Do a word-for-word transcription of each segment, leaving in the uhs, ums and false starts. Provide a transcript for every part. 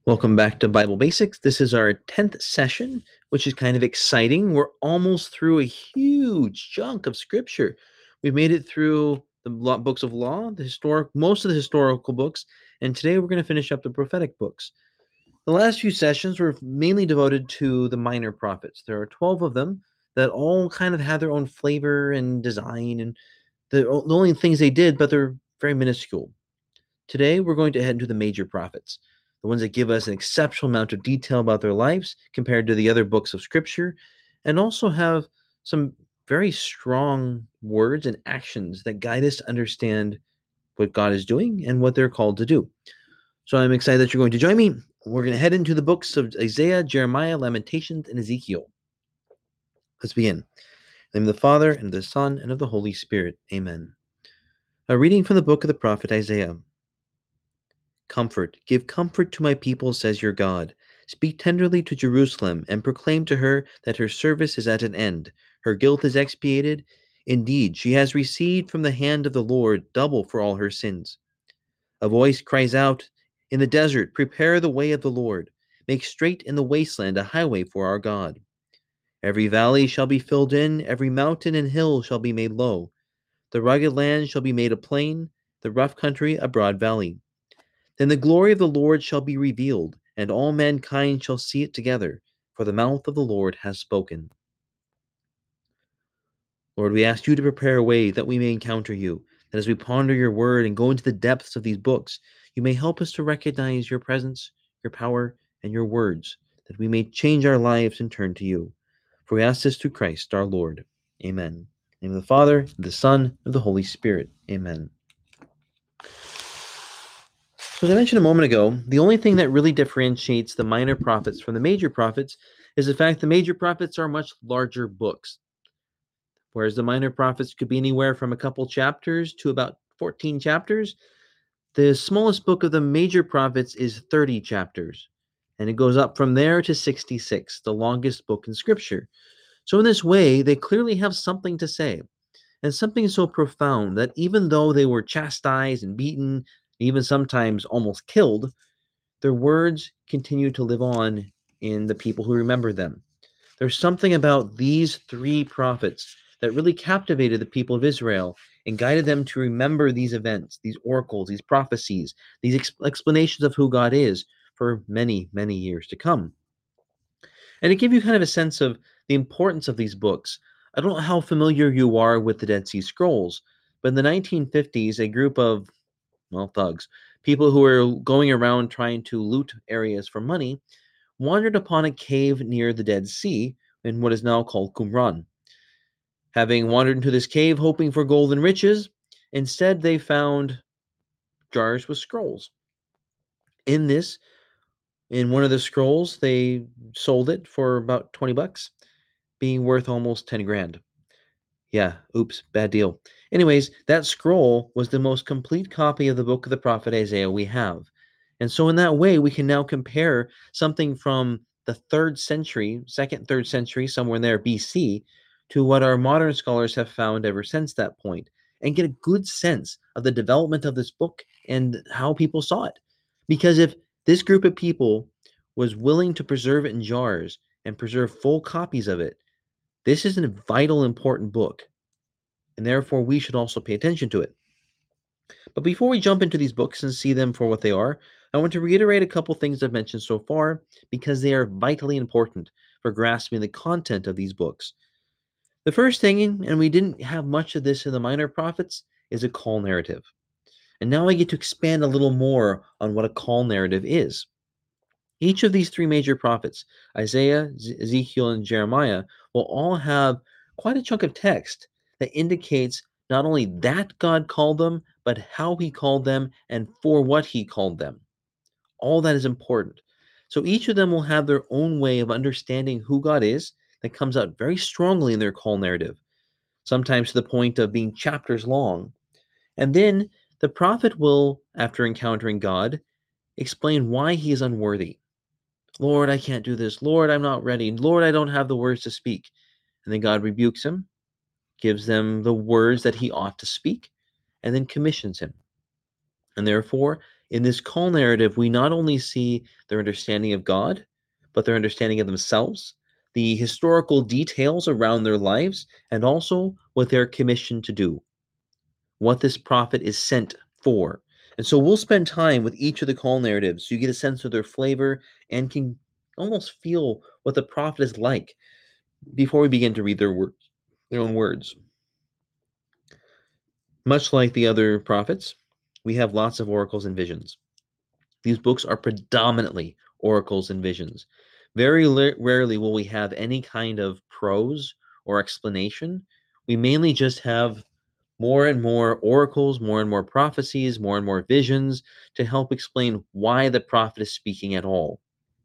Welcome back to Bible Basics. This is our tenth session, which is kind of exciting. We're almost through a huge chunk of Scripture. We've made it through the books of law, the historic, most of the historical books, and today we're going to finish up the prophetic books. The last few sessions were mainly devoted to the minor prophets. There are twelve of them that all kind of have their own flavor and design, and the, the only things they did, but they're very minuscule. Today, we're going to head into the major prophets, the ones that give us an exceptional amount of detail about their lives compared to the other books of Scripture, and also have some very strong words and actions that guide us to understand what God is doing and what they're called to do. So I'm excited that you're going to join me. We're going to head into the books of Isaiah, Jeremiah, Lamentations, and Ezekiel. Let's begin. In the name of the Father, and of the Son, and of the Holy Spirit. Amen. A reading from the book of the prophet Isaiah. Comfort, give comfort to my people, says your God. Speak tenderly to Jerusalem, and proclaim to her that her service is at an end. Her guilt is expiated. Indeed, she has received from the hand of the Lord double for all her sins. A voice cries out in the desert, prepare the way of the Lord. Make straight in the wasteland a highway for our God. Every valley shall be filled in, every mountain and hill shall be made low. The rugged land shall be made a plain, the rough country a broad valley. Then the glory of the Lord shall be revealed, and all mankind shall see it together, for the mouth of the Lord has spoken. Lord, we ask you to prepare a way that we may encounter you, that as we ponder your word and go into the depths of these books, you may help us to recognize your presence, your power, and your words, that we may change our lives and turn to you. For we ask this through Christ our Lord. Amen. In the name of the Father, the Son, and of the Holy Spirit. Amen. So as I mentioned a moment ago, the only thing that really differentiates the minor prophets from the major prophets is the fact the major prophets are much larger books, whereas the minor prophets could be anywhere from a couple chapters to about fourteen chapters. The smallest book of the major prophets is thirty chapters, and it goes up from there to sixty-six, the longest book in Scripture. So in this way, they clearly have something to say, and something so profound that even though they were chastised and beaten, even sometimes almost killed, their words continue to live on in the people who remember them. There's something about these three prophets that really captivated the people of Israel and guided them to remember these events, these oracles, these prophecies, these ex- explanations of who God is for many, many years to come. And to give you kind of a sense of the importance of these books, I don't know how familiar you are with the Dead Sea Scrolls, but in the nineteen fifties, a group of, well, thugs, people who were going around trying to loot areas for money, wandered upon a cave near the Dead Sea in what is now called Qumran. Having wandered into this cave hoping for gold and riches, instead they found jars with scrolls. In this, in one of the scrolls, they sold it for about twenty bucks, being worth almost ten grand. Yeah, oops, bad deal. Anyways, that scroll was the most complete copy of the book of the prophet Isaiah we have. And so in that way, we can now compare something from the third century, second, third century, somewhere in there, B C, to what our modern scholars have found ever since that point, and get a good sense of the development of this book and how people saw it. Because if this group of people was willing to preserve it in jars and preserve full copies of it, this is a vital, important book, and therefore we should also pay attention to it. But before we jump into these books and see them for what they are, I want to reiterate a couple things I've mentioned so far because they are vitally important for grasping the content of these books. The first thing, and we didn't have much of this in the minor prophets, is a call narrative. And now I get to expand a little more on what a call narrative is. Each of these three major prophets, Isaiah, Ezekiel, and Jeremiah, will all have quite a chunk of text that indicates not only that God called them, but how he called them and for what he called them. All that is important. So each of them will have their own way of understanding who God is that comes out very strongly in their call narrative, sometimes to the point of being chapters long. And then the prophet will, after encountering God, explain why he is unworthy. Lord, I can't do this. Lord, I'm not ready. Lord, I don't have the words to speak. And then God rebukes him, gives them the words that he ought to speak, and then commissions him. And therefore, In this call narrative, we not only see their understanding of God, but their understanding of themselves, the historical details around their lives, and also what they're commissioned to do, what this prophet is sent for. And so we'll spend time with each of the call narratives so you get a sense of their flavor and can almost feel what the prophet is like before we begin to read their words, their own words. Much like the other prophets, we have lots of oracles and visions. These books are predominantly oracles and visions. Very la- rarely will we have any kind of prose or explanation. We mainly just have more and more oracles, more and more prophecies, more and more visions to help explain why the prophet is speaking at all.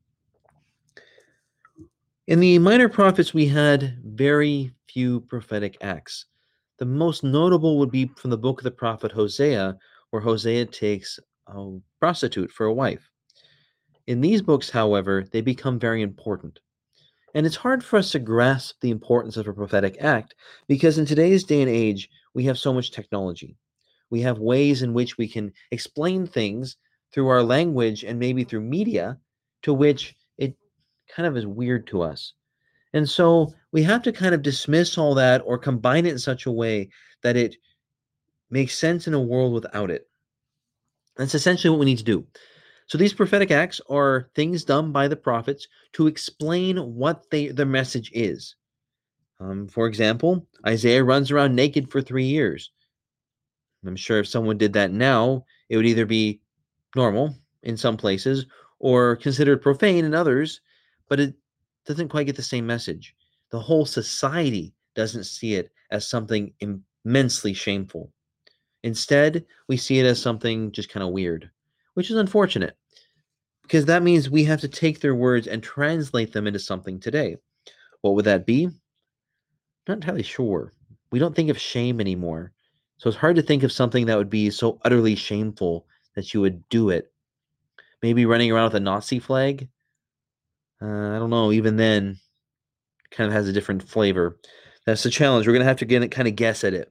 In the minor prophets, we had very few prophetic acts. The most notable would be from the book of the prophet Hosea, where Hosea takes a prostitute for a wife. In these books, however, they become very important. And it's hard for us to grasp the importance of a prophetic act because in today's day and age, we have so much technology. We have ways in which we can explain things through our language and maybe through media to which it kind of is weird to us. And so we have to kind of dismiss all that or combine it in such a way that it makes sense in a world without it. That's essentially what we need to do. So these prophetic acts are things done by the prophets to explain what they their message is. Um, for example, Isaiah runs around naked for three years. I'm sure if someone did that now, it would either be normal in some places or considered profane in others, but it doesn't quite get the same message. The whole society doesn't see it as something immensely shameful. Instead, we see it as something just kind of weird, which is unfortunate because that means we have to take their words and translate them into something today. What would that be? Not entirely sure. We don't think of shame anymore. So it's hard to think of something that would be so utterly shameful that you would do it. Maybe running around with a Nazi flag? Uh, I don't know. Even then, kind of has a different flavor. That's the challenge. We're going to have to get, kind of guess at it.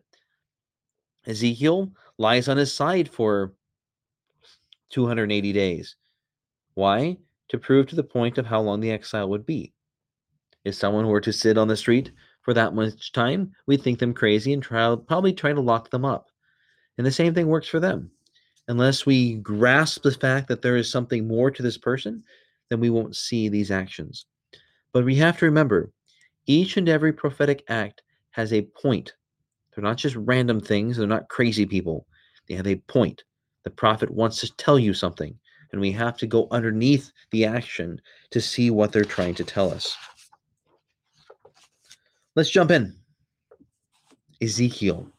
Ezekiel lies on his side for two hundred eighty days. Why? To prove to the point of how long the exile would be. If someone were to sit on the street for that much time, we'd think them crazy and try, probably try to lock them up. And the same thing works for them. Unless we grasp the fact that there is something more to this person, then we won't see these actions. But we have to remember, each and every prophetic act has a point. They're not just random things, they're not crazy people. They have a point. The prophet wants to tell you something, and we have to go underneath the action to see what they're trying to tell us. Let's jump in. Ezekiel.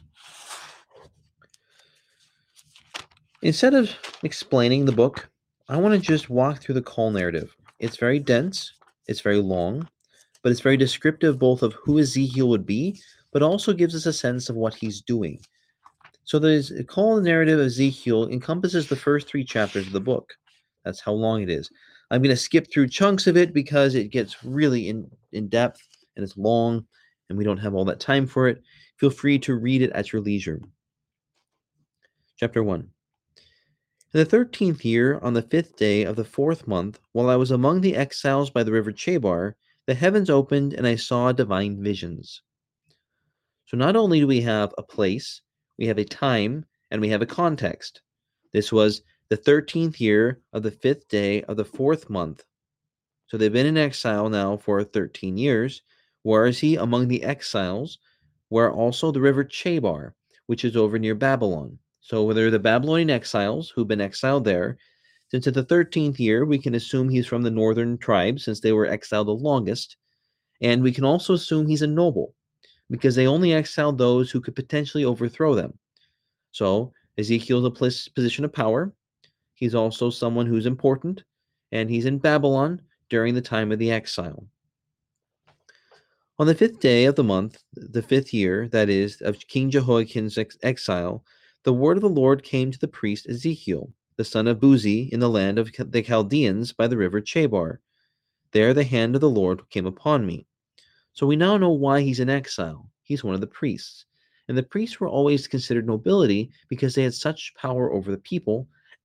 Instead of explaining the book, I want to just walk through the call narrative. It's very dense, it's very long, but it's very descriptive both of who Ezekiel would be, but also gives us a sense of what he's doing. So the call narrative of Ezekiel encompasses the first three chapters of the book. That's how long it is. I'm going to skip through chunks of it because it gets really in, in depth and it's long and we don't have all that time for it. Feel free to read it at your leisure. Chapter one. In the thirteenth year, on the fifth day of the fourth month, while I was among the exiles by the river Chebar, the heavens opened and I saw divine visions. So not only do we have a place, we have a time, and we have a context. This was the thirteenth year of the fifth day of the fourth month. So they've been in exile now for thirteen years. Where is he? Among the exiles, where also the river Chebar, which is over near Babylon. So they're the Babylonian exiles who've been exiled there. Since it's the thirteenth year, we can assume he's from the northern tribes since they were exiled the longest. And we can also assume he's a noble because they only exiled those who could potentially overthrow them. So Ezekiel's a position of power. He's also someone who's important, and he's in Babylon during the time of the exile. On the fifth day of the month, the fifth year, that is, of King Jehoiakim's ex- exile, the word of the Lord came to the priest Ezekiel, the son of Buzi, in the land of the Chaldeans by the river Chebar. There the hand of the Lord came upon me. So we now know why he's in exile. He's one of the priests. And the priests were always considered nobility because they had such power over the people,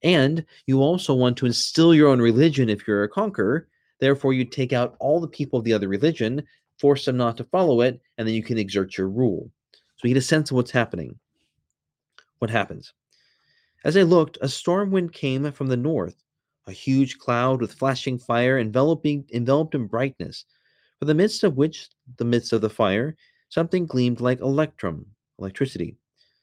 And you also want to instill your own religion if you're a conqueror. Therefore, you take out all the people of the other religion, force them not to follow it, and then you can exert your rule. So you get a sense of what's happening. What happens? As I looked, a storm wind came from the north, a huge cloud with flashing fire enveloping enveloped in brightness, for the midst of which, the midst of the fire, something gleamed like electrum, electricity.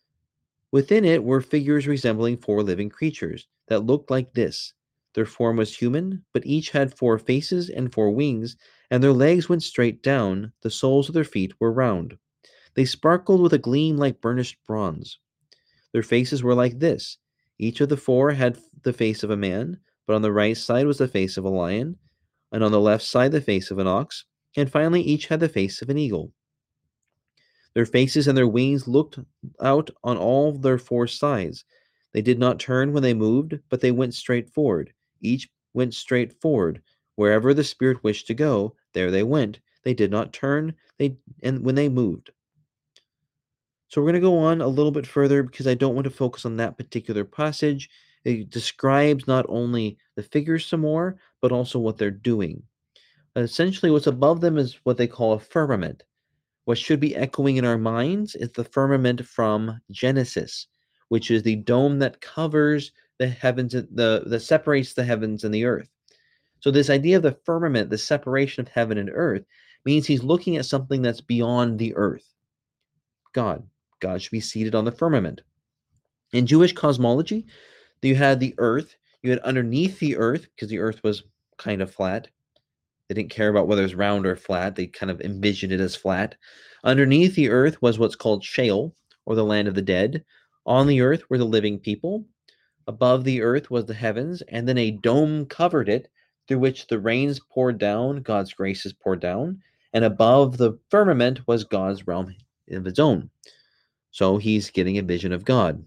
Within it were figures resembling four living creatures that looked like this. Their form was human, but each had four faces and four wings, and their legs went straight down, the soles of their feet were round. They sparkled with a gleam like burnished bronze. Their faces were like this. Each of the four had the face of a man, but on the right side was the face of a lion, and on the left side the face of an ox, and finally each had the face of an eagle. Their faces and their wings looked out on all their four sides. They did not turn when they moved, but they went straight forward. Each went straight forward. Wherever the spirit wished to go, there they went. They did not turn, they and when they moved. So we're going to go on a little bit further because I don't want to focus on that particular passage. It describes not only the figures some more, but also what they're doing. Essentially, what's above them is what they call a firmament. What should be echoing in our minds is the firmament from Genesis, which is the dome that covers the heavens, the that separates the heavens and the earth. So this idea of the firmament, the separation of heaven and earth, means he's looking at something that's beyond the earth. God. God should be seated on the firmament. In Jewish cosmology, you had the earth, you had underneath the earth, because the earth was kind of flat. They didn't care about whether it was round or flat. They kind of envisioned it as flat. Underneath the earth was what's called Sheol, or the land of the dead. On the earth were the living people. Above the earth was the heavens, and then a dome covered it, through which the rains poured down, God's graces poured down. And above the firmament was God's realm of his own. So he's getting a vision of God.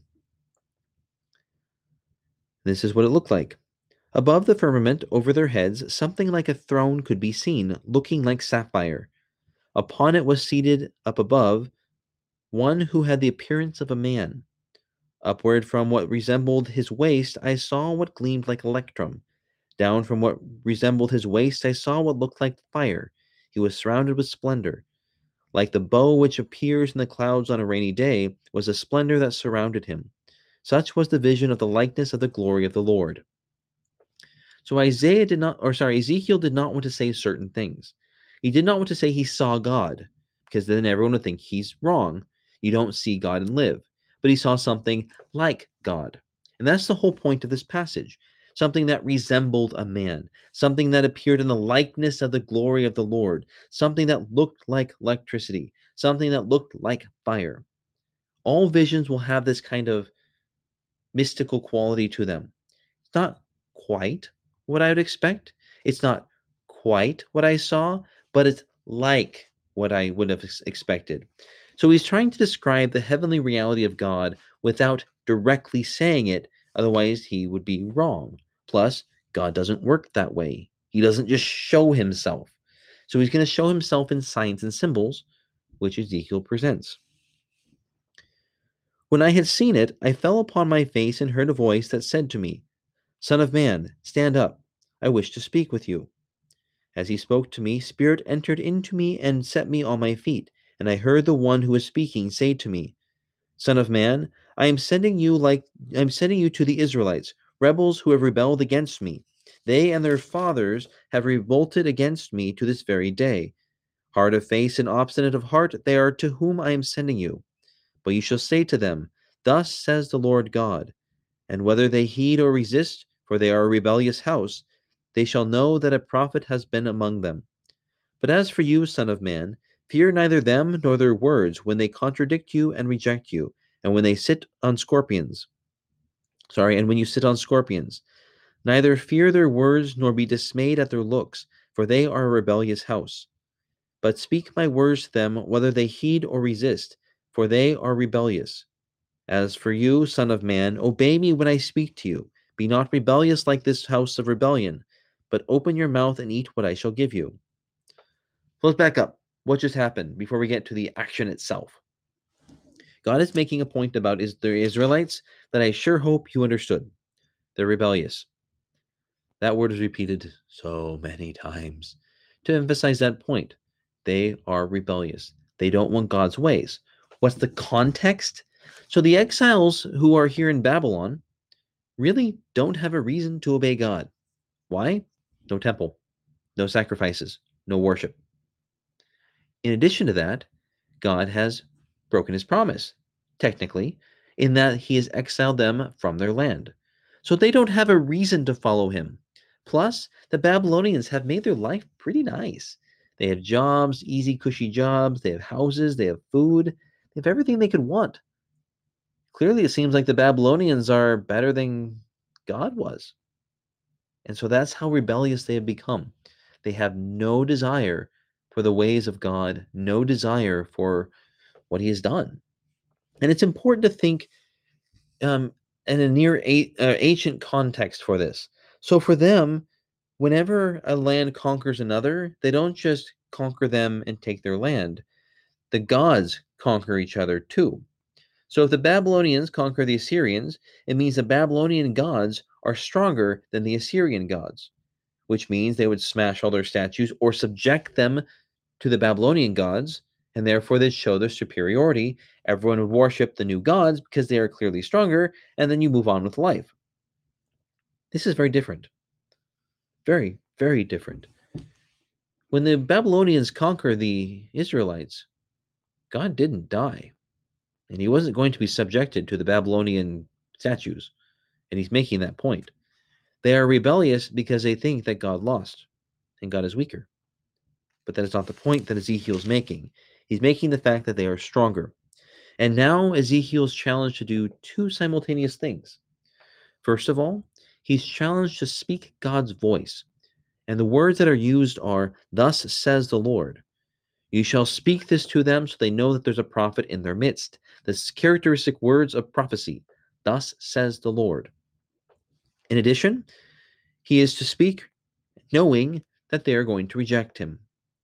This is what it looked like. Above the firmament, over their heads, something like a throne could be seen, looking like sapphire. Upon it was seated, up above, one who had the appearance of a man. Upward from what resembled his waist, I saw what gleamed like electrum. Down from what resembled his waist, I saw what looked like fire. He was surrounded with splendor. Like the bow which appears in the clouds on a rainy day, was the splendor that surrounded him. Such was the vision of the likeness of the glory of the Lord. So Isaiah did not, or sorry, Ezekiel did not want to say certain things. He did not want to say he saw God, because then everyone would think he's wrong. You don't see God and live. But he saw something like God. And that's the whole point of this passage. Something that resembled a man, something that appeared in the likeness of the glory of the Lord, something that looked like electricity, something that looked like fire. All visions will have this kind of mystical quality to them. It's not quite what I would expect. It's not quite what I saw, but it's like what I would have expected. So he's trying to describe the heavenly reality of God without directly saying it, otherwise he would be wrong. Plus, God doesn't work that way. He doesn't just show himself. So he's going to show himself in signs and symbols, which Ezekiel presents. When I had seen it, I fell upon my face and heard a voice that said to me, Son of man, stand up. I wish to speak with you. As he spoke to me, Spirit entered into me and set me on my feet, and I heard the one who was speaking say to me, Son of man, I am sending you like I am sending you to the Israelites, rebels who have rebelled against me. They and their fathers have revolted against me to this very day. Hard of face and obstinate of heart, they are to whom I am sending you. But you shall say to them, Thus says the Lord God. And whether they heed or resist, for they are a rebellious house, they shall know that a prophet has been among them. But as for you, Son of man, fear neither them nor their words when they contradict you and reject you, and when they sit on scorpions. Sorry, and when you sit on scorpions. Neither fear their words nor be dismayed at their looks, for they are a rebellious house. But speak my words to them, whether they heed or resist, for they are rebellious. As for you, Son of man, obey me when I speak to you. Be not rebellious like this house of rebellion, but open your mouth and eat what I shall give you. So let's back up. What just happened before we get to the action itself? God is making a point about is the Israelites that I sure hope you understood. They're rebellious. That word is repeated so many times to emphasize that point. They are rebellious. They don't want God's ways. What's the context? So the exiles who are here in Babylon really don't have a reason to obey God. Why? No temple, no sacrifices, no worship. In addition to that, God has broken his promise, technically, in that he has exiled them from their land. So they don't have a reason to follow him. Plus, the Babylonians have made their life pretty nice. They have jobs, easy, cushy jobs. They have houses. They have food. They have everything they could want. Clearly, it seems like the Babylonians are better than God was. And so that's how rebellious they have become. They have no desire for the ways of God, no desire for what he has done. And it's important to think um, in a near a, uh, ancient context for this. So for them, whenever a land conquers another, they don't just conquer them and take their land. The gods conquer each other too. So if the Babylonians conquer the Assyrians, it means the Babylonian gods are stronger than the Assyrian gods, which means they would smash all their statues or subject them to the Babylonian gods, and therefore they'd show their superiority. Everyone would worship the new gods because they are clearly stronger, and then you move on with life. This is very different. Very, very different. When the Babylonians conquer the Israelites, God didn't die, and he wasn't going to be subjected to the Babylonian statues, and he's making that point. They are rebellious because they think that God lost, and God is weaker. But that is not the point that Ezekiel's making. He's making the fact that they are stronger. And now Ezekiel's challenged to do two simultaneous things. First of all, he's challenged to speak God's voice. And the words that are used are, "Thus says the Lord." You shall speak this to them so they know that there's a prophet in their midst. The characteristic words of prophecy. Thus says the Lord. In addition, he is to speak knowing that they are going to reject him.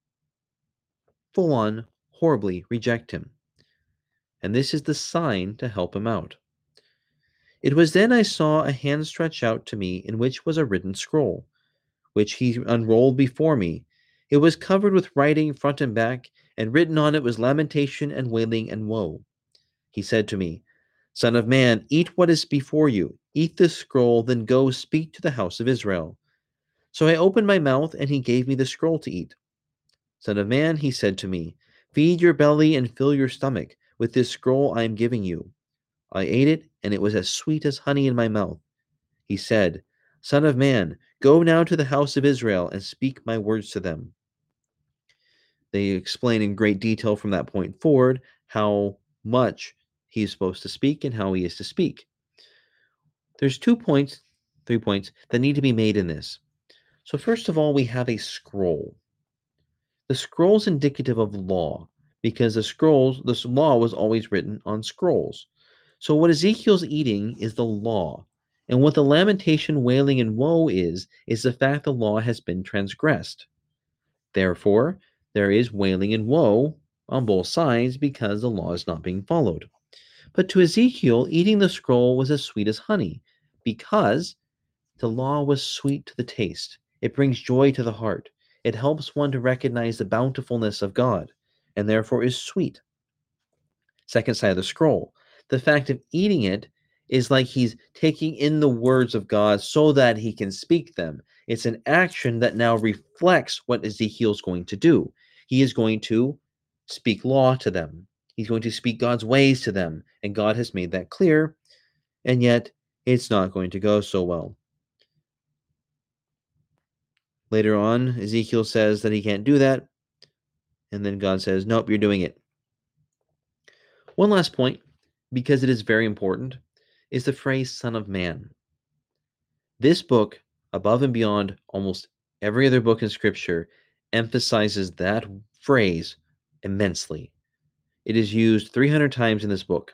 Full on, horribly reject him. And this is the sign to help him out. It was then I saw a hand stretch out to me in which was a written scroll, which he unrolled before me. It was covered with writing front and back, and written on it was lamentation and wailing and woe. He said to me, Son of man, eat what is before you. Eat this scroll, then go speak to the house of Israel. So I opened my mouth, and he gave me the scroll to eat. Son of man, he said to me, feed your belly and fill your stomach with this scroll I am giving you. I ate it, and it was as sweet as honey in my mouth. He said, Son of man, go now to the house of Israel and speak my words to them. They explain in great detail from that point forward how much he is supposed to speak and how he is to speak. There's two points, three points that need to be made in this. So first of all, we have a scroll. The scroll is indicative of law because the scrolls, this law was always written on scrolls. So what Ezekiel's eating is the law. And what the lamentation, wailing, and woe is, is the fact the law has been transgressed. Therefore, there is wailing and woe on both sides because the law is not being followed. But to Ezekiel, eating the scroll was as sweet as honey because the law was sweet to the taste. It brings joy to the heart. It helps one to recognize the bountifulness of God and therefore is sweet. Second side of the scroll. The fact of eating it is like he's taking in the words of God so that he can speak them. It's an action that now reflects what Ezekiel's going to do. He is going to speak law to them. He's going to speak God's ways to them. And God has made that clear. And yet, it's not going to go so well. Later on, Ezekiel says that he can't do that. And then God says, nope, you're doing it. One last point, because it is very important, is the phrase Son of Man. This book, above and beyond almost every other book in Scripture, emphasizes that phrase immensely. It is used three hundred times in this book.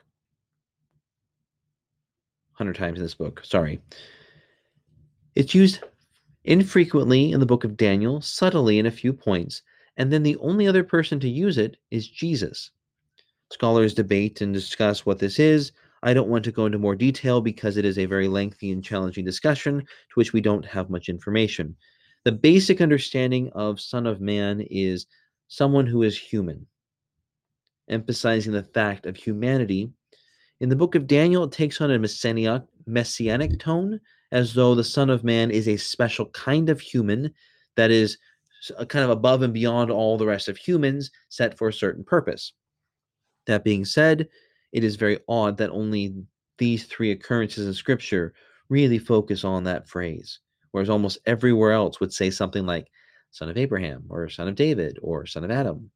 one hundred times in this book, sorry. It's used infrequently in the book of Daniel, subtly in a few points, and then the only other person to use it is Jesus. Scholars debate and discuss what this is. I don't want to go into more detail because it is a very lengthy and challenging discussion to which we don't have much information. The basic understanding of Son of Man is someone who is human, emphasizing the fact of humanity. In the book of Daniel, it takes on a messianic, messianic tone, as though the Son of Man is a special kind of human that is kind of above and beyond all the rest of humans, set for a certain purpose. That being said, it is very odd that only these three occurrences in Scripture really focus on that phrase, whereas almost everywhere else would say something like Son of Abraham, or Son of David, or Son of Adam.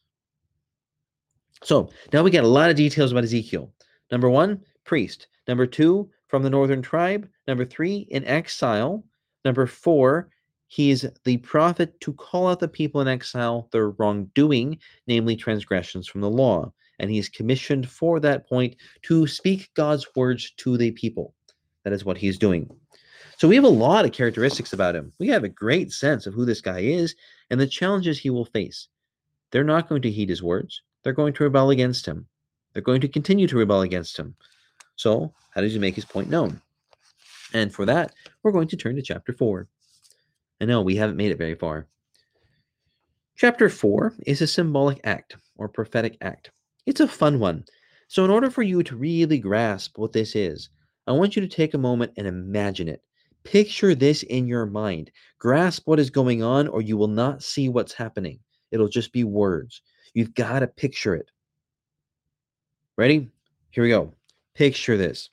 So now we get a lot of details about Ezekiel. Number one, priest. Number two, from the northern tribe. Number three, in exile. Number four, he's the prophet to call out the people in exile their wrongdoing, namely transgressions from the law. And he's commissioned for that point to speak God's words to the people. That is what he's doing. So we have a lot of characteristics about him. We have a great sense of who this guy is and the challenges he will face. They're not going to heed his words. They're going to rebel against him. They're going to continue to rebel against him. So, how does he make his point known? And for that, we're going to turn to chapter four. I know we haven't made it very far. Chapter four is a symbolic act or prophetic act. It's a fun one. So, in order for you to really grasp what this is, I want you to take a moment and imagine it. Picture this in your mind. Grasp what is going on, or you will not see what's happening. It'll just be words. You've got to picture it. Ready? Here we go. Picture this.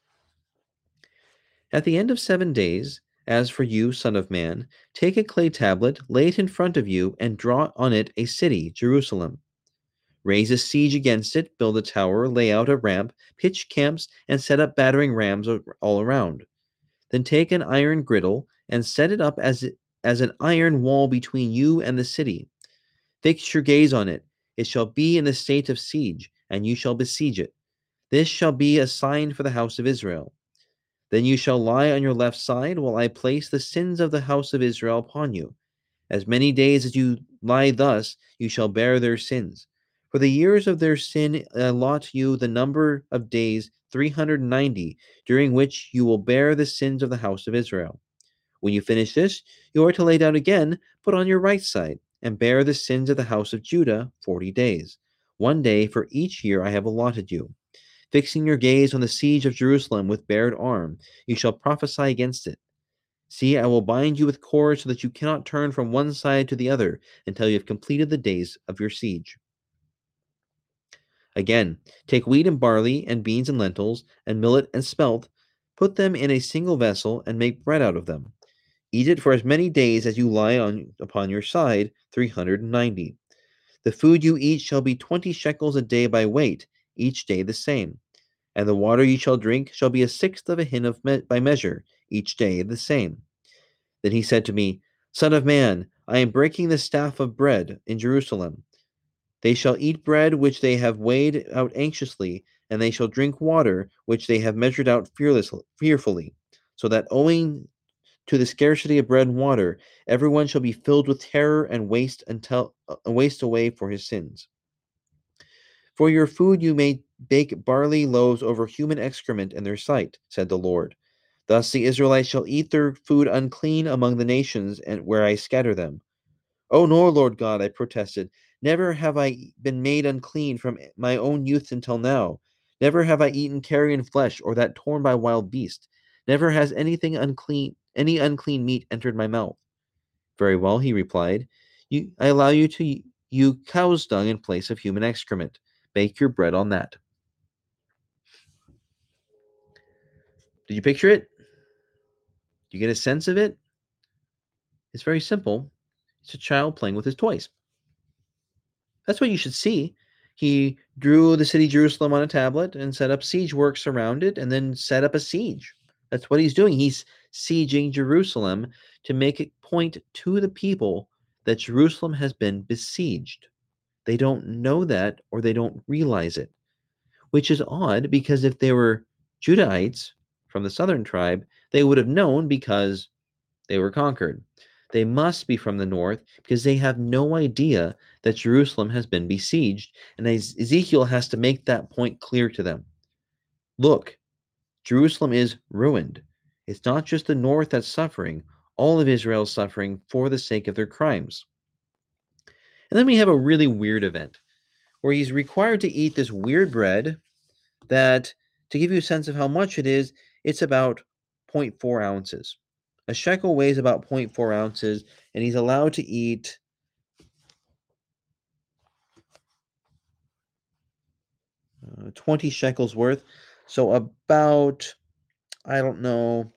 At the end of seven days, as for you, Son of Man, take a clay tablet, lay it in front of you, and draw on it a city, Jerusalem. Raise a siege against it, build a tower, lay out a ramp, pitch camps, and set up battering rams all around. Then take an iron griddle and set it up as, as an iron wall between you and the city. Fix your gaze on it. It shall be in the state of siege, and you shall besiege it. This shall be a sign for the house of Israel. Then you shall lie on your left side while I place the sins of the house of Israel upon you. As many days as you lie thus, you shall bear their sins. For the years of their sin allot you the number of days three hundred ninety, during which you will bear the sins of the house of Israel. When you finish this, you are to lay down again, but on your right side, and bear the sins of the house of Judah forty days, one day for each year I have allotted you. Fixing your gaze on the siege of Jerusalem with bared arm, you shall prophesy against it. See, I will bind you with cords so that you cannot turn from one side to the other until you have completed the days of your siege. Again, take wheat and barley and beans and lentils and millet and spelt, put them in a single vessel and make bread out of them. Eat it for as many days as you lie on upon your side, three hundred ninety. The food you eat shall be twenty shekels a day by weight, each day the same. And the water you shall drink shall be a sixth of a hin of me- by measure, each day the same. Then he said to me, Son of man, I am breaking the staff of bread in Jerusalem. They shall eat bread which they have weighed out anxiously, and they shall drink water which they have measured out fearfully, so that owing to the scarcity of bread and water, everyone shall be filled with terror and waste until uh, waste away for his sins. For your food you may bake barley loaves over human excrement in their sight, said the Lord. Thus the Israelites shall eat their food unclean among the nations and where I scatter them. Oh no, Lord God, I protested. Never have I been made unclean from my own youth until now. Never have I eaten carrion flesh or that torn by wild beast. Never has anything unclean, any unclean meat entered my mouth. Very well, he replied. You, I allow you to use cow's dung in place of human excrement. Bake your bread on that. Did you picture it? Do you get a sense of it? It's very simple. It's a child playing with his toys. That's what you should see. He drew the city Jerusalem on a tablet and set up siege works around it and then set up a siege. That's what he's doing. He's sieging Jerusalem to make it point to the people that Jerusalem has been besieged. They don't know that or they don't realize it, which is odd because if they were Judahites from the southern tribe, they would have known because they were conquered. They must be from the north because they have no idea that Jerusalem has been besieged, and Ezekiel has to make that point clear to them. Look, Jerusalem is ruined. It's not just the north that's suffering, all of Israel is suffering for the sake of their crimes. And then we have a really weird event where he's required to eat this weird bread that, to give you a sense of how much it is, it's about zero point four ounces. A shekel weighs about zero point four ounces, and he's allowed to eat uh, twenty shekels worth. So about, I don't know,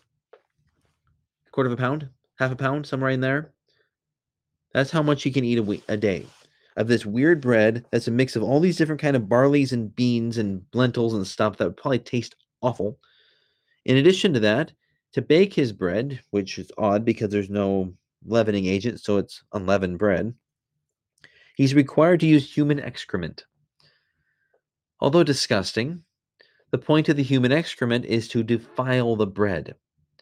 a quarter of a pound, half a pound, somewhere in there. That's how much he can eat a, week, a day of this weird bread that's a mix of all these different kind of barleys and beans and lentils and stuff that would probably taste awful. In addition to that, to bake his bread, which is odd because there's no leavening agent, so it's unleavened bread, he's required to use human excrement. Although disgusting, the point of the human excrement is to defile the bread.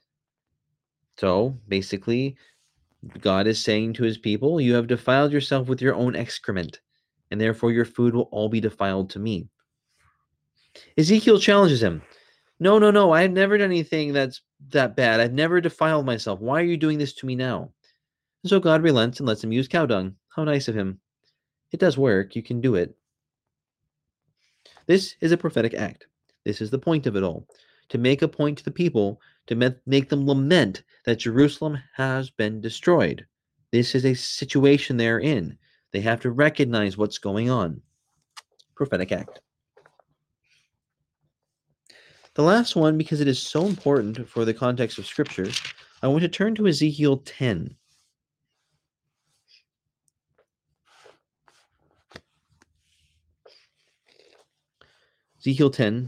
So basically, God is saying to his people, you have defiled yourself with your own excrement, and therefore your food will all be defiled to me. Ezekiel challenges him. No, no, no, I've never done anything that's that bad. I've never defiled myself. Why are you doing this to me now? And so God relents and lets him use cow dung. How nice of him. It does work. You can do it. This is a prophetic act. This is the point of it all. To make a point to the people, to make them lament that Jerusalem has been destroyed. This is a situation they're in. They have to recognize what's going on. Prophetic act. The last one, because it is so important for the context of Scripture, I want to turn to Ezekiel ten. Ezekiel ten.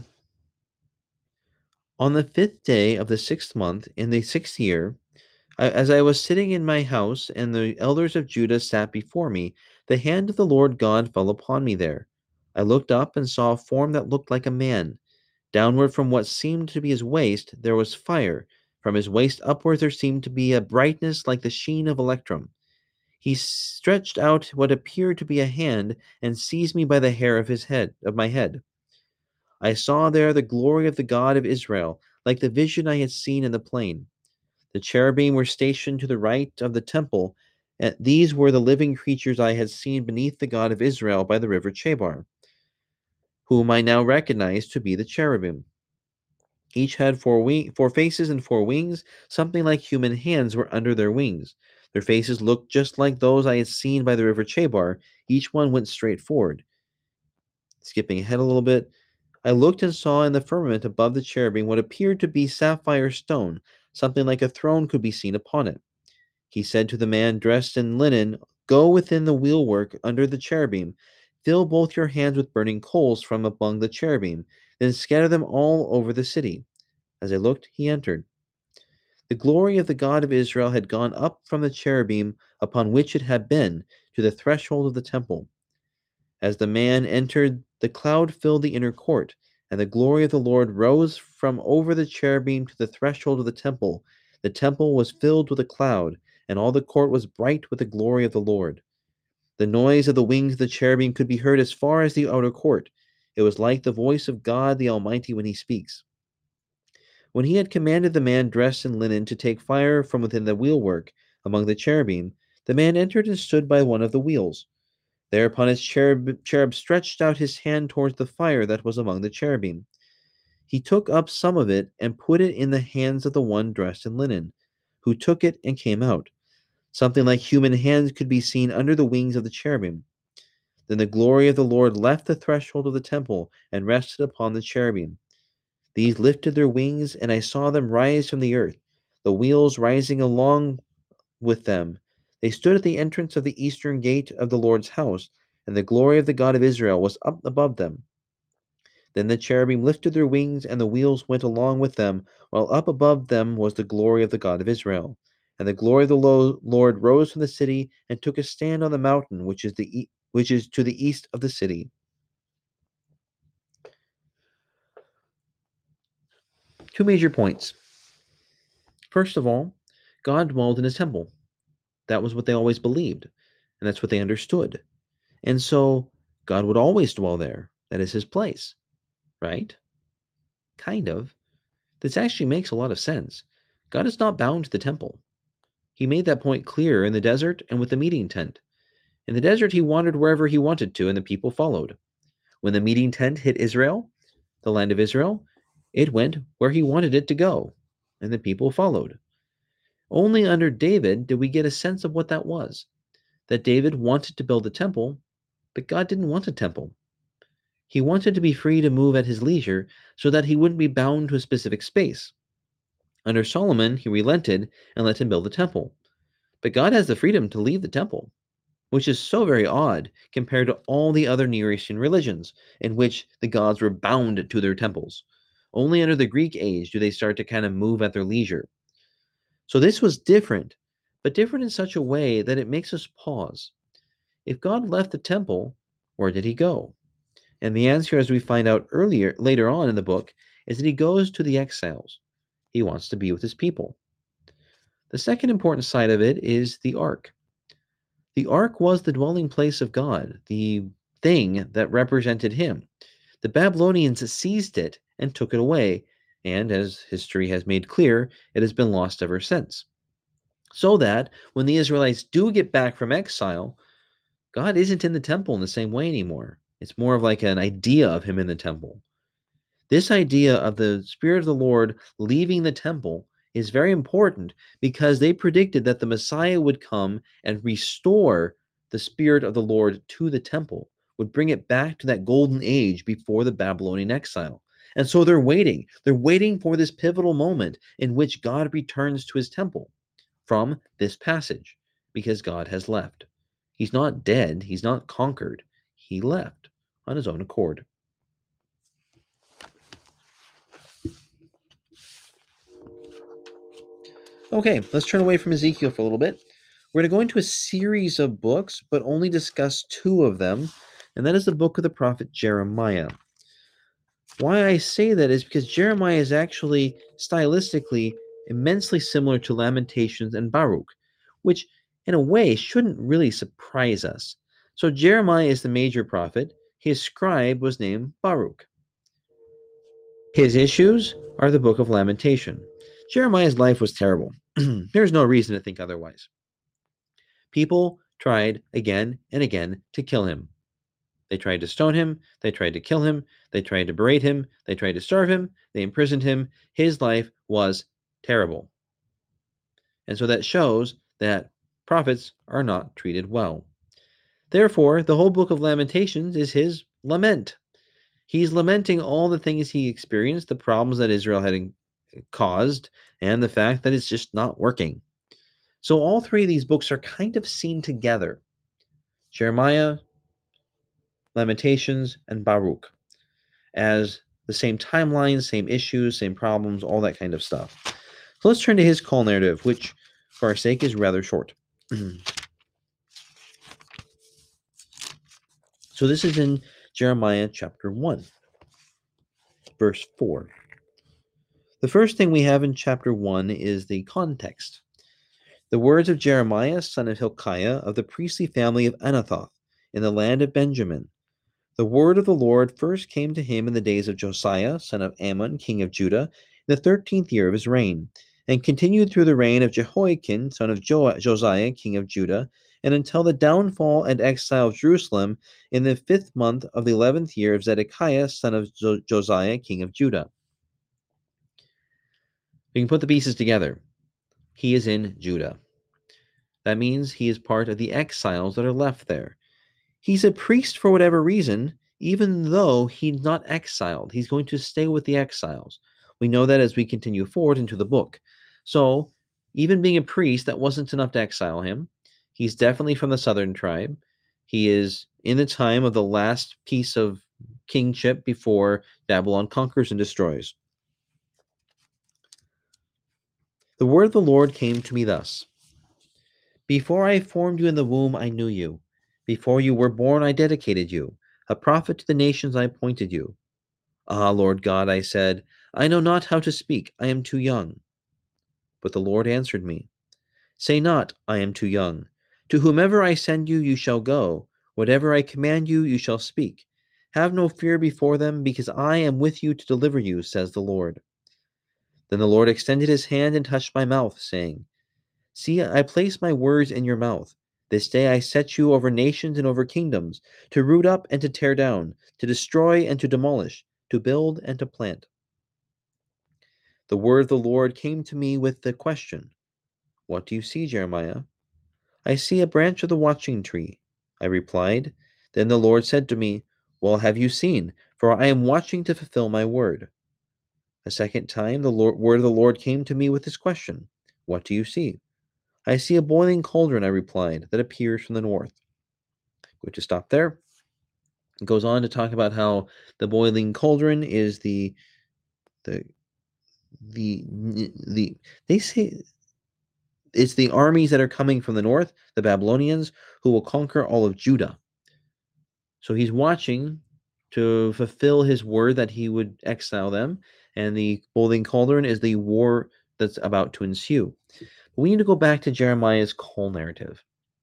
On the fifth day of the sixth month, in the sixth year, as I was sitting in my house, and the elders of Judah sat before me, the hand of the Lord God fell upon me there. I looked up and saw a form that looked like a man. Downward from what seemed to be his waist, there was fire. From his waist upwards, there seemed to be a brightness like the sheen of electrum. He stretched out what appeared to be a hand and seized me by the hair of his head, of my head. I saw there the glory of the God of Israel, like the vision I had seen in the plain. The cherubim were stationed to the right of the temple, and these were the living creatures I had seen beneath the God of Israel by the river Chebar, whom I now recognize to be the cherubim. Each had four, wing- four faces and four wings. Something like human hands were under their wings. Their faces looked just like those I had seen by the river Chebar. Each one went straight forward. Skipping ahead a little bit, I looked and saw in the firmament above the cherubim what appeared to be sapphire stone. Something like a throne could be seen upon it. He said to the man dressed in linen, go within the wheelwork under the cherubim. Fill both your hands with burning coals from among the cherubim. Then scatter them all over the city. As I looked, he entered. The glory of the God of Israel had gone up from the cherubim upon which it had been to the threshold of the temple. As the man entered, the cloud filled the inner court, and the glory of the Lord rose from over the cherubim to the threshold of the temple. The temple was filled with a cloud, and all the court was bright with the glory of the Lord. The noise of the wings of the cherubim could be heard as far as the outer court. It was like the voice of God the Almighty when he speaks. When he had commanded the man dressed in linen to take fire from within the wheelwork among the cherubim, the man entered and stood by one of the wheels. Thereupon his cherub, cherub stretched out his hand towards the fire that was among the cherubim. He took up some of it and put it in the hands of the one dressed in linen, who took it and came out. Something like human hands could be seen under the wings of the cherubim. Then the glory of the Lord left the threshold of the temple and rested upon the cherubim. These lifted their wings, and I saw them rise from the earth, the wheels rising along with them. They stood at the entrance of the eastern gate of the Lord's house, and the glory of the God of Israel was up above them. Then the cherubim lifted their wings, and the wheels went along with them, while up above them was the glory of the God of Israel. And the glory of the Lord rose from the city and took a stand on the mountain which is the e- which is to the east of the city. Two major points. First of all, God dwelled in his temple. That was what they always believed, and that's what they understood. And so God would always dwell there. That is his place, right? Kind of. This actually makes a lot of sense. God is not bound to the temple. He made that point clear in the desert and with the meeting tent. In the desert, he wandered wherever he wanted to, and the people followed. When the meeting tent hit Israel, the land of Israel, it went where he wanted it to go, and the people followed. Only under David did we get a sense of what that was, that David wanted to build a temple, but God didn't want a temple. He wanted to be free to move at his leisure so that he wouldn't be bound to a specific space. Under Solomon, he relented and let him build the temple. But God has the freedom to leave the temple, which is so very odd compared to all the other Near Eastern religions in which the gods were bound to their temples. Only under the Greek age do they start to kind of move at their leisure. So this was different, but different in such a way that it makes us pause. If God left the temple, where did he go? And the answer, as we find out earlier, later on in the book, is that he goes to the exiles. He wants to be with his people. The second important side of it is the ark. The ark was the dwelling place of God, the thing that represented him. The Babylonians seized it and took it away, and as history has made clear, it has been lost ever since. So that when the Israelites do get back from exile, God isn't in the temple in the same way anymore. It's more of like an idea of him in the temple. This idea of the Spirit of the Lord leaving the temple is very important because they predicted that the Messiah would come and restore the Spirit of the Lord to the temple, would bring it back to that golden age before the Babylonian exile. And so they're waiting. They're waiting for this pivotal moment in which God returns to his temple from this passage because God has left. He's not dead. He's not conquered. He left on his own accord. Okay, let's turn away from Ezekiel for a little bit. We're going to go into a series of books, but only discuss two of them, and that is the book of the prophet Jeremiah. Why I say that is because Jeremiah is actually stylistically immensely similar to Lamentations and Baruch, which in a way shouldn't really surprise us. So Jeremiah is the major prophet. His scribe was named Baruch. His issues are the book of Lamentation. Jeremiah's life was terrible. There's no reason to think otherwise. People tried again and again to kill him. They tried to stone him. They tried to kill him. They tried to berate him. They tried to starve him. They imprisoned him. His life was terrible. And so that shows that prophets are not treated well. Therefore, the whole book of Lamentations is his lament. He's lamenting all the things he experienced, the problems that Israel had caused, and the fact that it's just not working. So all three of these books are kind of seen together. Jeremiah, Lamentations, and Baruch as the same timeline, same issues, same problems, all that kind of stuff. So let's turn to his call narrative, which, for our sake, is rather short. So this is in Jeremiah chapter one, verse four. The first thing we have in chapter one is the context. The words of Jeremiah, son of Hilkiah, of the priestly family of Anathoth, in the land of Benjamin. The word of the Lord first came to him in the days of Josiah, son of Ammon, king of Judah, in the thirteenth year of his reign, and continued through the reign of Jehoiakim, son of jo- Josiah, king of Judah, and until the downfall and exile of Jerusalem in the fifth month of the eleventh year of Zedekiah, son of jo- Josiah, king of Judah. We can put the pieces together. He is in Judah. That means he is part of the exiles that are left there. He's a priest for whatever reason, even though he's not exiled. He's going to stay with the exiles. We know that as we continue forward into the book. So, even being a priest, that wasn't enough to exile him. He's definitely from the southern tribe. He is in the time of the last piece of kingship before Babylon conquers and destroys. The word of the Lord came to me thus. Before I formed you in the womb, I knew you. Before you were born, I dedicated you. A prophet to the nations, I appointed you. Ah, Lord God, I said, I know not how to speak. I am too young. But the Lord answered me, say not, I am too young. To whomever I send you, you shall go. Whatever I command you, you shall speak. Have no fear before them, because I am with you to deliver you, says the Lord. Then the Lord extended his hand and touched my mouth, saying, See, I place my words in your mouth. This day I set you over nations and over kingdoms, to root up and to tear down, to destroy and to demolish, to build and to plant. The word of the Lord came to me with the question, What do you see, Jeremiah? I see a branch of the watching tree. I replied. Then the Lord said to me, Well, have you seen? For I am watching to fulfill my word. A second time the Lord, word of the Lord came to me with this question, What do you see? I see a boiling cauldron, I replied, that appears from the north. Going to stop there. It goes on to talk about how the boiling cauldron is the the the the they say it's the armies that are coming from the north, the Babylonians, who will conquer all of Judah. So he's watching to fulfill his word that he would exile them, and the boiling cauldron is the war that's about to ensue. But we need to go back to Jeremiah's call narrative.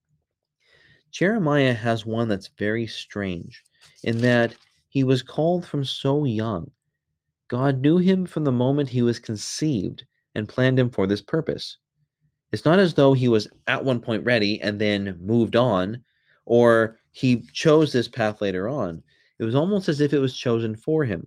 Jeremiah has one that's very strange in that he was called from so young. God knew him from the moment he was conceived and planned him for this purpose. It's not as though he was at one point ready and then moved on, or he chose this path later on. It was almost as if it was chosen for him.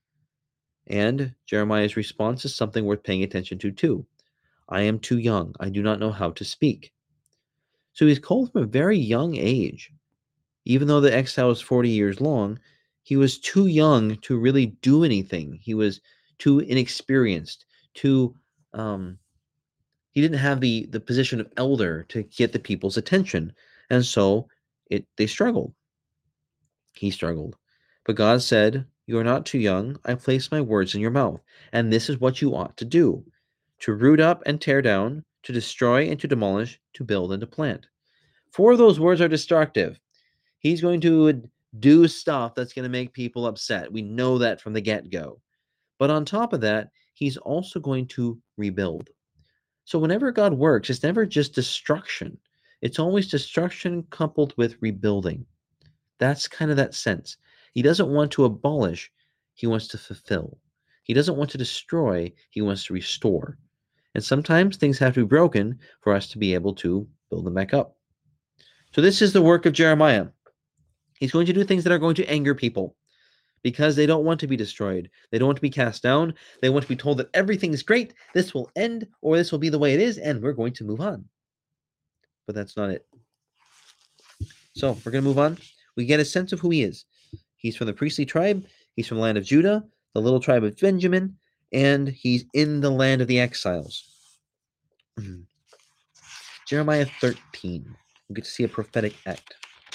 And Jeremiah's response is something worth paying attention to, too. I am too young. I do not know how to speak. So he's called from a very young age. Even though the exile was forty years long, he was too young to really do anything. He was too inexperienced, too um, he didn't have the the position of elder to get the people's attention, and so it they struggled. He struggled. But God said, You are not too young. I placed my words in your mouth, and this is what you ought to do: to root up and tear down, to destroy and to demolish, to build and to plant. Four of those words are destructive. He's going to do stuff that's going to make people upset. We know that from the get-go. But on top of that, he's also going to rebuild. So whenever God works, it's never just destruction. It's always destruction coupled with rebuilding. That's kind of that sense. He doesn't want to abolish, he wants to fulfill. He doesn't want to destroy, he wants to restore. And sometimes things have to be broken for us to be able to build them back up. So this is the work of Jeremiah. He's going to do things that are going to anger people because they don't want to be destroyed. They don't want to be cast down. They want to be told that everything is great, this will end, or this will be the way it is, and we're going to move on. But that's not it. So we're going to move on. We get a sense of who he is. He's from the priestly tribe. He's from the land of Judah, the little tribe of Benjamin, and he's in the land of the exiles. Jeremiah thirteen. We get to see a prophetic act.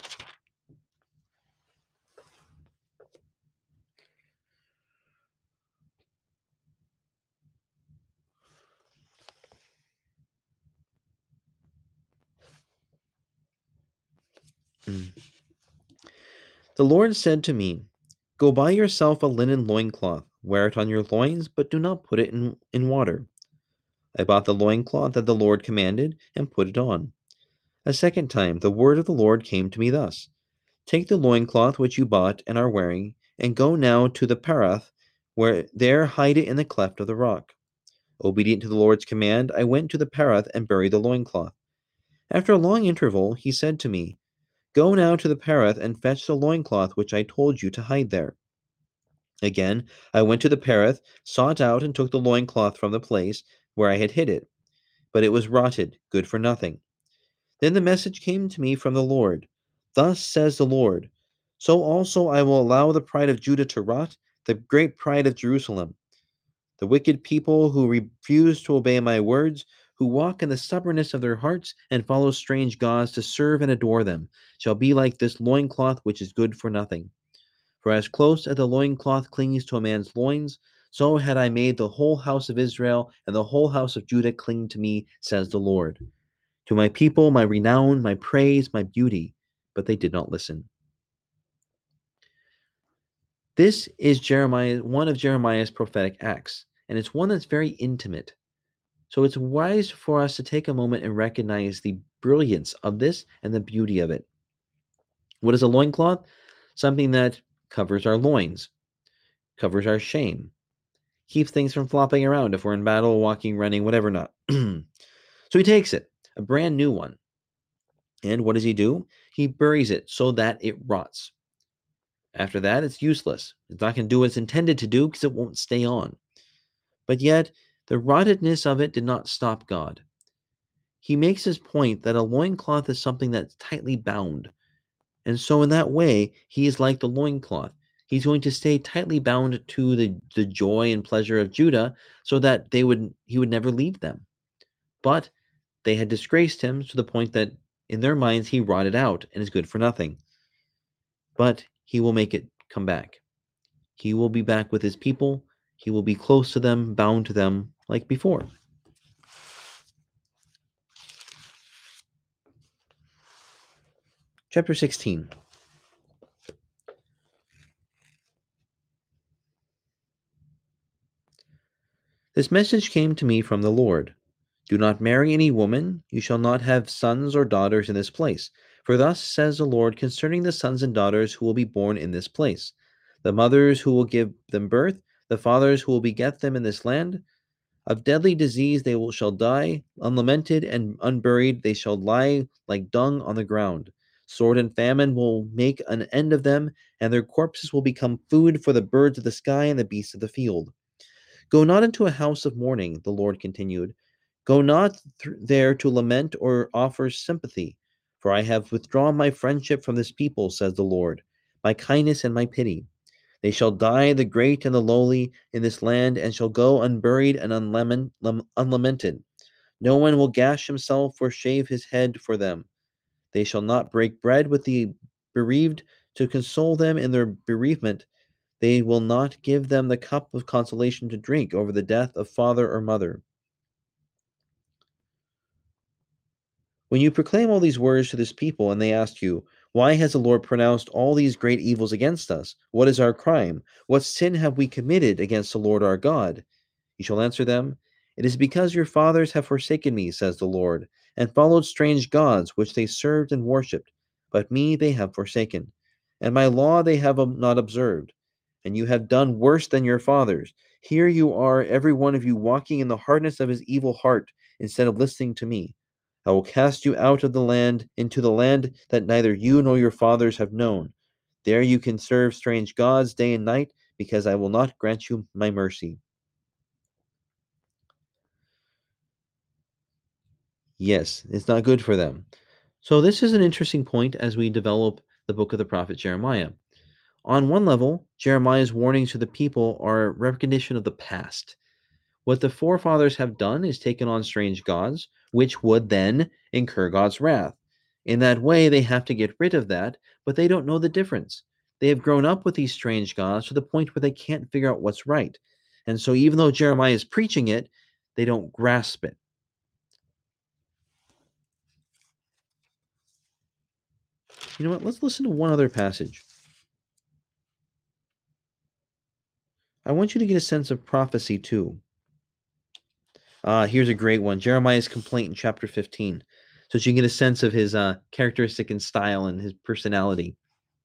Mm. The Lord said to me, Go buy yourself a linen loincloth, wear it on your loins, but do not put it in, in water. I bought the loincloth that the Lord commanded and put it on. A second time the word of the Lord came to me thus, Take the loincloth which you bought and are wearing, and go now to the Parath, where there hide it in the cleft of the rock. Obedient to the Lord's command, I went to the Parath and buried the loincloth. After a long interval, he said to me, Go now to the Parath and fetch the loincloth which I told you to hide there. Again, I went to the Parath, sought out and took the loincloth from the place where I had hid it. But it was rotted, good for nothing. Then the message came to me from the Lord. Thus says the Lord, So also I will allow the pride of Judah to rot, the great pride of Jerusalem. The wicked people who refuse to obey my words, who walk in the stubbornness of their hearts and follow strange gods to serve and adore them, shall be like this loincloth which is good for nothing. For as close as the loincloth clings to a man's loins, so had I made the whole house of Israel and the whole house of Judah cling to me, says the Lord. To my people, my renown, my praise, my beauty, but they did not listen. This is Jeremiah, one of Jeremiah's prophetic acts, and it's one that's very intimate. So it's wise for us to take a moment and recognize the brilliance of this and the beauty of it. What is a loincloth? Something that covers our loins, covers our shame. keeps things from flopping around if we're in battle, walking, running, whatever not. So he takes it, a brand new one. And what does he do? He buries it so that it rots. After that, it's useless. It's not going to do what it's intended to do because it won't stay on. But yet, the rottedness of it did not stop God. He makes his point that a loincloth is something that's tightly bound. And so in that way, he is like the loincloth. He's going to stay tightly bound to the, the joy and pleasure of Judah so that they would he would never leave them. But they had disgraced him to the point that in their minds he rotted out and is good for nothing. But he will make it come back. He will be back with his people. He will be close to them, bound to them like before. Chapter sixteen. This message came to me from the Lord. Do not marry any woman. You shall not have sons or daughters in this place. For thus says the Lord concerning the sons and daughters who will be born in this place, the mothers who will give them birth, the fathers who will beget them in this land. Of deadly disease they will, shall die, unlamented and unburied they shall lie like dung on the ground. Sword and famine will make an end of them, and their corpses will become food for the birds of the sky and the beasts of the field. Go not into a house of mourning, the Lord continued. Go not th- there to lament or offer sympathy, for I have withdrawn my friendship from this people, says the Lord, my kindness and my pity. They shall die, the great and the lowly, in this land, and shall go unburied and unlament, unlamented. No one will gash himself or shave his head for them. They shall not break bread with the bereaved to console them in their bereavement. They will not give them the cup of consolation to drink over the death of father or mother. When you proclaim all these words to this people, and they ask you, why has the Lord pronounced all these great evils against us? What is our crime? What sin have we committed against the Lord our God? You shall answer them, it is because your fathers have forsaken me, says the Lord, and followed strange gods which they served and worshipped. But me they have forsaken, and my law they have not observed. And you have done worse than your fathers. Here you are, every one of you, walking in the hardness of his evil heart, instead of listening to me. I will cast you out of the land, into the land that neither you nor your fathers have known. There you can serve strange gods day and night, because I will not grant you my mercy. Yes, it's not good for them. So this is an interesting point as we develop the book of the prophet Jeremiah. On one level, Jeremiah's warnings to the people are a recognition of the past. What the forefathers have done is taken on strange gods, which would then incur God's wrath. In that way, they have to get rid of that, but they don't know the difference. They have grown up with these strange gods to the point where they can't figure out what's right. And so, even though Jeremiah is preaching it, they don't grasp it. You know what? Let's listen to one other passage. I want you to get a sense of prophecy too. Uh, here's a great one. Jeremiah's complaint in chapter fifteen. So that you can get a sense of his uh, characteristic and style and his personality.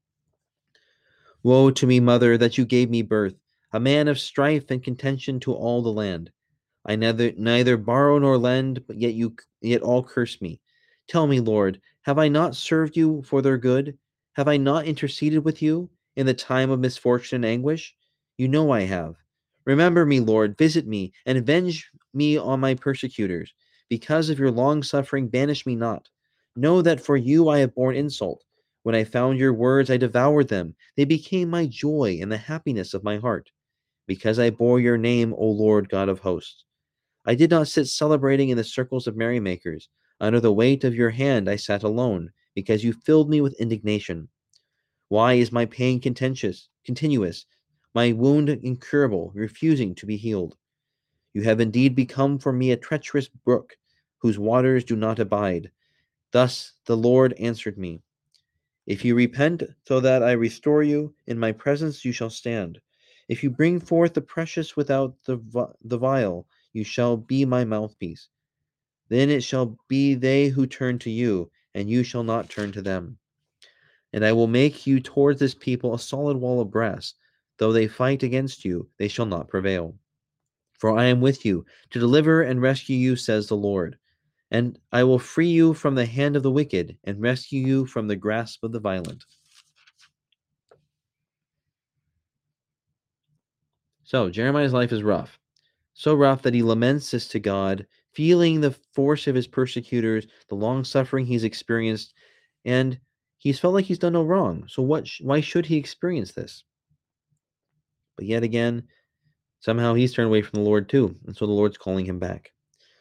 Woe to me, mother, that you gave me birth, a man of strife and contention to all the land. I neither neither borrow nor lend, but yet you yet all curse me. Tell me, Lord, have I not served you for their good? Have I not interceded with you in the time of misfortune and anguish? You know I have. Remember me, Lord, visit me, and avenge me on my persecutors. Because of your long suffering, banish me not. Know that for you I have borne insult. When I found your words, I devoured them. They became my joy and the happiness of my heart. Because I bore your name, O Lord God of hosts. I did not sit celebrating in the circles of merrymakers. Under the weight of your hand I sat alone, because you filled me with indignation. Why is my pain contentious, continuous, my wound incurable, refusing to be healed? You have indeed become for me a treacherous brook, whose waters do not abide. Thus the Lord answered me. If you repent so that I restore you, in my presence you shall stand. If you bring forth the precious without the, the vile, you shall be my mouthpiece. Then it shall be they who turn to you, and you shall not turn to them. And I will make you towards this people a solid wall of brass. Though they fight against you, they shall not prevail. For I am with you to deliver and rescue you, says the Lord. And I will free you from the hand of the wicked and rescue you from the grasp of the violent. So Jeremiah's life is rough. So rough that he laments this to God, feeling the force of his persecutors, the long suffering he's experienced, and he's felt like he's done no wrong. So what? Sh- why should he experience this? But yet again, somehow he's turned away from the Lord too, and so the Lord's calling him back.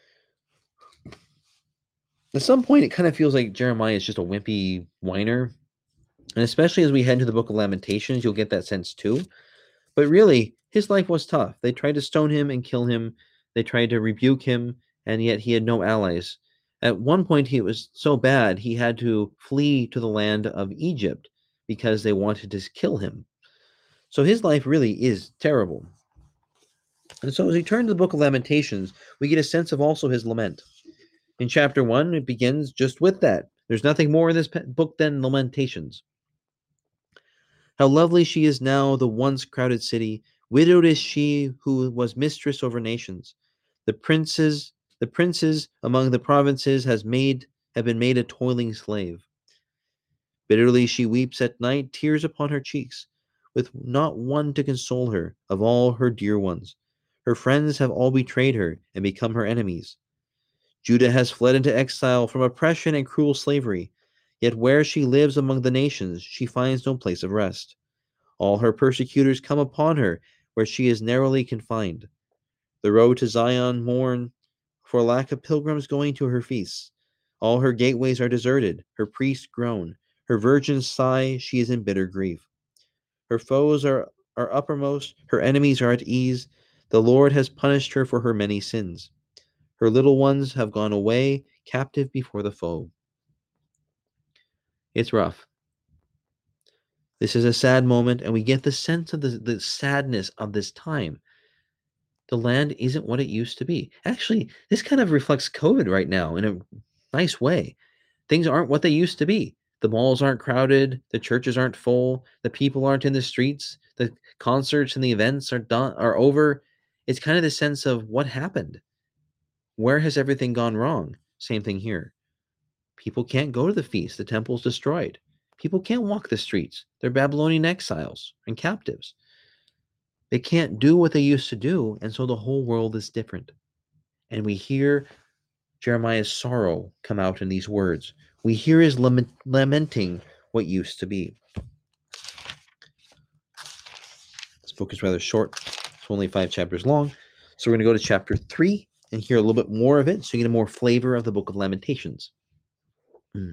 At some point, it kind of feels like Jeremiah is just a wimpy whiner, and especially as we head into the Book of Lamentations, you'll get that sense too. But really, his life was tough. They tried to stone him and kill him. They tried to rebuke him, and yet he had no allies. At one point, he was so bad he had to flee to the land of Egypt because they wanted to kill him. So his life really is terrible. And so as we turn to the Book of Lamentations, we get a sense of also his lament. In chapter one, it begins just with that. There's nothing more in this book than Lamentations. How lovely she is now, the once crowded city. Widowed is she who was mistress over nations. The princes, the princes among the provinces has made have been made a toiling slave. Bitterly she weeps at night, tears upon her cheeks, with not one to console her of all her dear ones. Her friends have all betrayed her and become her enemies. Judah has fled into exile from oppression and cruel slavery, yet where she lives among the nations, she finds no place of rest. All her persecutors come upon her where she is narrowly confined. The road to Zion mourn for lack of pilgrims going to her feasts. All her gateways are deserted, her priests groan, her virgins sigh, she is in bitter grief. Her foes are, are uppermost, her enemies are at ease. The Lord has punished her for her many sins. Her little ones have gone away, captive before the foe. It's rough. This is a sad moment, and we get the sense of the, the sadness of this time. The land isn't what it used to be. Actually, this kind of reflects COVID right now in a nice way. Things aren't what they used to be. The malls aren't crowded, the churches aren't full, the people aren't in the streets, the concerts and the events are done are over. It's kind of the sense of what happened. Where has everything gone wrong? Same thing here. People can't go to the feast, the temple's destroyed. People can't walk the streets. They're Babylonian exiles and captives. They can't do what they used to do, and so the whole world is different. And we hear Jeremiah's sorrow come out in these words. We hear his lament, lamenting what used to be. This book is rather short. It's only five chapters long. So we're going to go to chapter three and hear a little bit more of it so you get a more flavor of the book of Lamentations. Mm.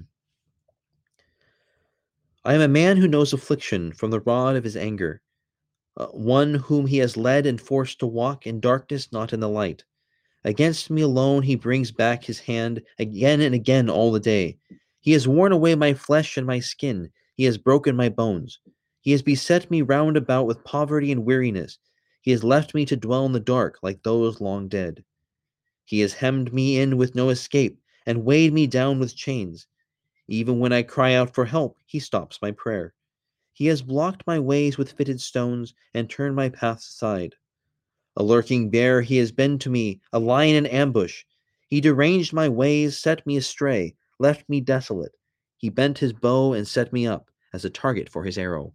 I am a man who knows affliction from the rod of his anger, uh, one whom he has led and forced to walk in darkness, not in the light. Against me alone he brings back his hand again and again all the day. He has worn away my flesh and my skin. He has broken my bones. He has beset me round about with poverty and weariness. He has left me to dwell in the dark like those long dead. He has hemmed me in with no escape and weighed me down with chains. Even when I cry out for help, he stops my prayer. He has blocked my ways with fitted stones and turned my paths aside. A lurking bear he has been to me, a lion in ambush. He deranged my ways, set me astray, left me desolate. He bent his bow and set me up as a target for his arrow.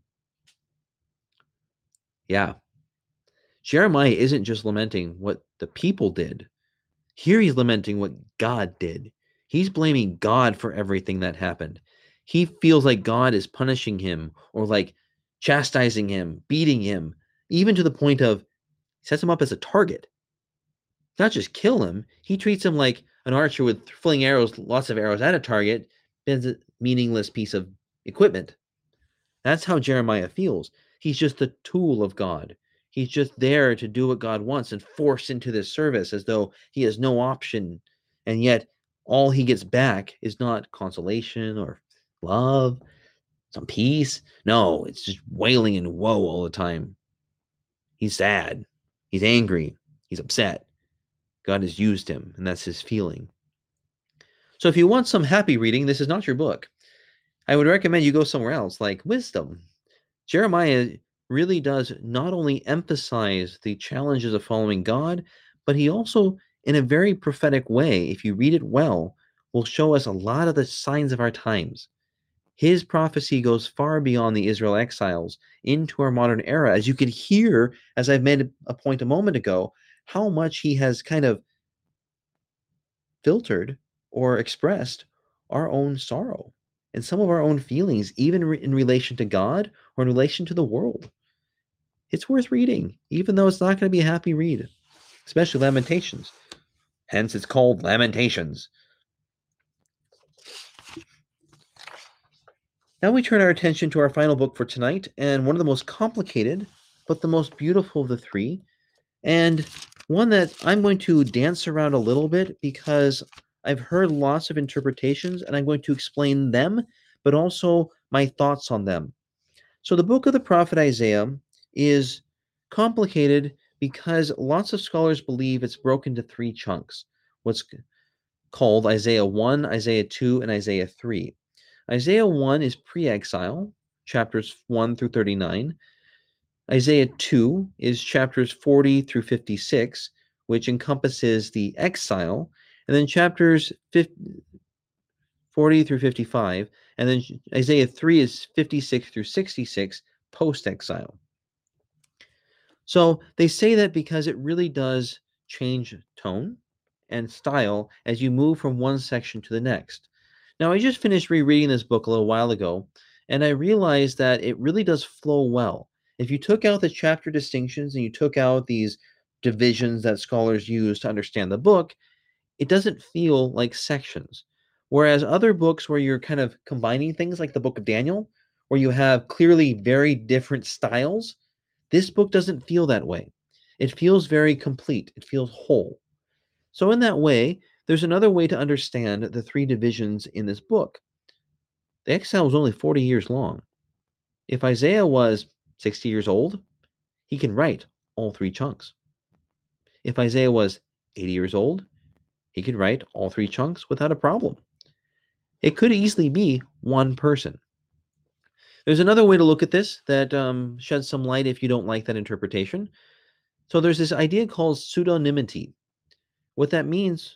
Yeah, Jeremiah isn't just lamenting what the people did. Here he's lamenting what God did. He's blaming God for everything that happened. He feels like God is punishing him or like chastising him, beating him, even to the point of sets him up as a target. Not just kill him, he treats him like an archer with fling arrows, lots of arrows at a target, is a meaningless piece of equipment. That's how Jeremiah feels. He's just the tool of God. He's just there to do what God wants and forced into this service as though he has no option. And yet, all he gets back is not consolation or love, some peace. No, it's just wailing and woe all the time. He's sad. He's angry. He's upset. God has used him, and that's his feeling. So if you want some happy reading, this is not your book. I would recommend you go somewhere else, like Wisdom. Jeremiah really does not only emphasize the challenges of following God, but he also, in a very prophetic way, if you read it well, will show us a lot of the signs of our times. His prophecy goes far beyond the Israel exiles into our modern era, as you could hear, as I've made a point a moment ago, how much he has kind of filtered or expressed our own sorrow and some of our own feelings, even re- in relation to God or in relation to the world. It's worth reading, even though it's not going to be a happy read, especially Lamentations. Hence, it's called Lamentations. Now we turn our attention to our final book for tonight, and one of the most complicated, but the most beautiful of the three, and one that I'm going to dance around a little bit because I've heard lots of interpretations, and I'm going to explain them, but also my thoughts on them. So the book of the prophet Isaiah is complicated because lots of scholars believe it's broken into three chunks, what's called Isaiah one, Isaiah two, and Isaiah three. Isaiah one is pre-exile, chapters one through thirty-nine. Isaiah two is chapters forty through fifty-six, which encompasses the exile, and then chapters forty through fifty-five, and then Isaiah three is fifty-six through sixty-six, post-exile. So they say that because it really does change tone and style as you move from one section to the next. Now, I just finished rereading this book a little while ago, and I realized that it really does flow well. If you took out the chapter distinctions and you took out these divisions that scholars use to understand the book, it doesn't feel like sections. Whereas other books where you're kind of combining things like the book of Daniel, where you have clearly very different styles, this book doesn't feel that way. It feels very complete. It feels whole. So in that way, there's another way to understand the three divisions in this book. The exile was only forty years long. If Isaiah was sixty years old, he can write all three chunks. If Isaiah was eighty years old, he could write all three chunks without a problem. It could easily be one person. There's another way to look at this that um, sheds some light if you don't like that interpretation. So there's this idea called pseudonymity. What that means,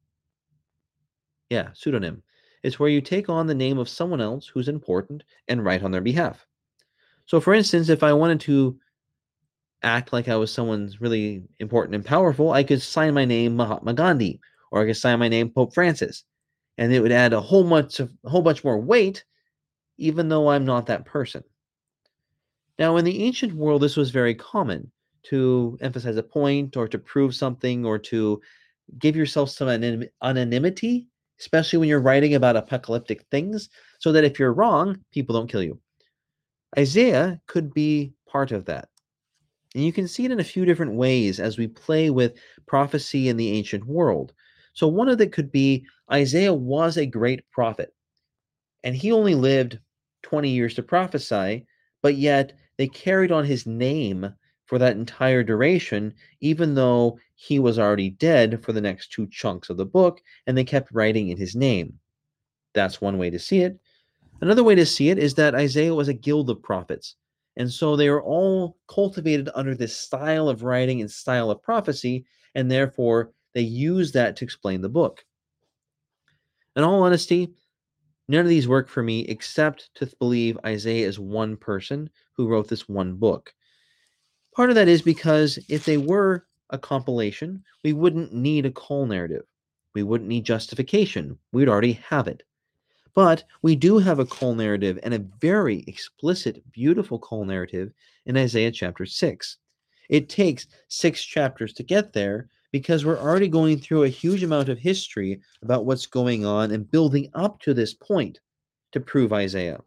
yeah, pseudonym. It's where you take on the name of someone else who's important and write on their behalf. So for instance, if I wanted to act like I was someone's really important and powerful, I could sign my name Mahatma Gandhi, or I could sign my name Pope Francis, and it would add a whole bunch of a whole bunch more weight, even though I'm not that person. Now, in the ancient world, this was very common to emphasize a point or to prove something or to give yourself some anonymity, especially when you're writing about apocalyptic things, so that if you're wrong, people don't kill you. Isaiah could be part of that. And you can see it in a few different ways as we play with prophecy in the ancient world. So, one of it could be Isaiah was a great prophet, and he only lived twenty years to prophesy, but yet they carried on his name for that entire duration, even though he was already dead for the next two chunks of the book, and they kept writing in his name. That's one way to see it. Another way to see it is that Isaiah was a guild of prophets. And so they were all cultivated under this style of writing and style of prophecy, and therefore they used that to explain the book. In all honesty, none of these work for me except to believe Isaiah is one person who wrote this one book. Part of that is because if they were a compilation, we wouldn't need a call narrative. We wouldn't need justification. We'd already have it. But we do have a call narrative and a very explicit, beautiful call narrative in Isaiah chapter six. It takes six chapters to get there because we're already going through a huge amount of history about what's going on and building up to this point to prove Isaiah.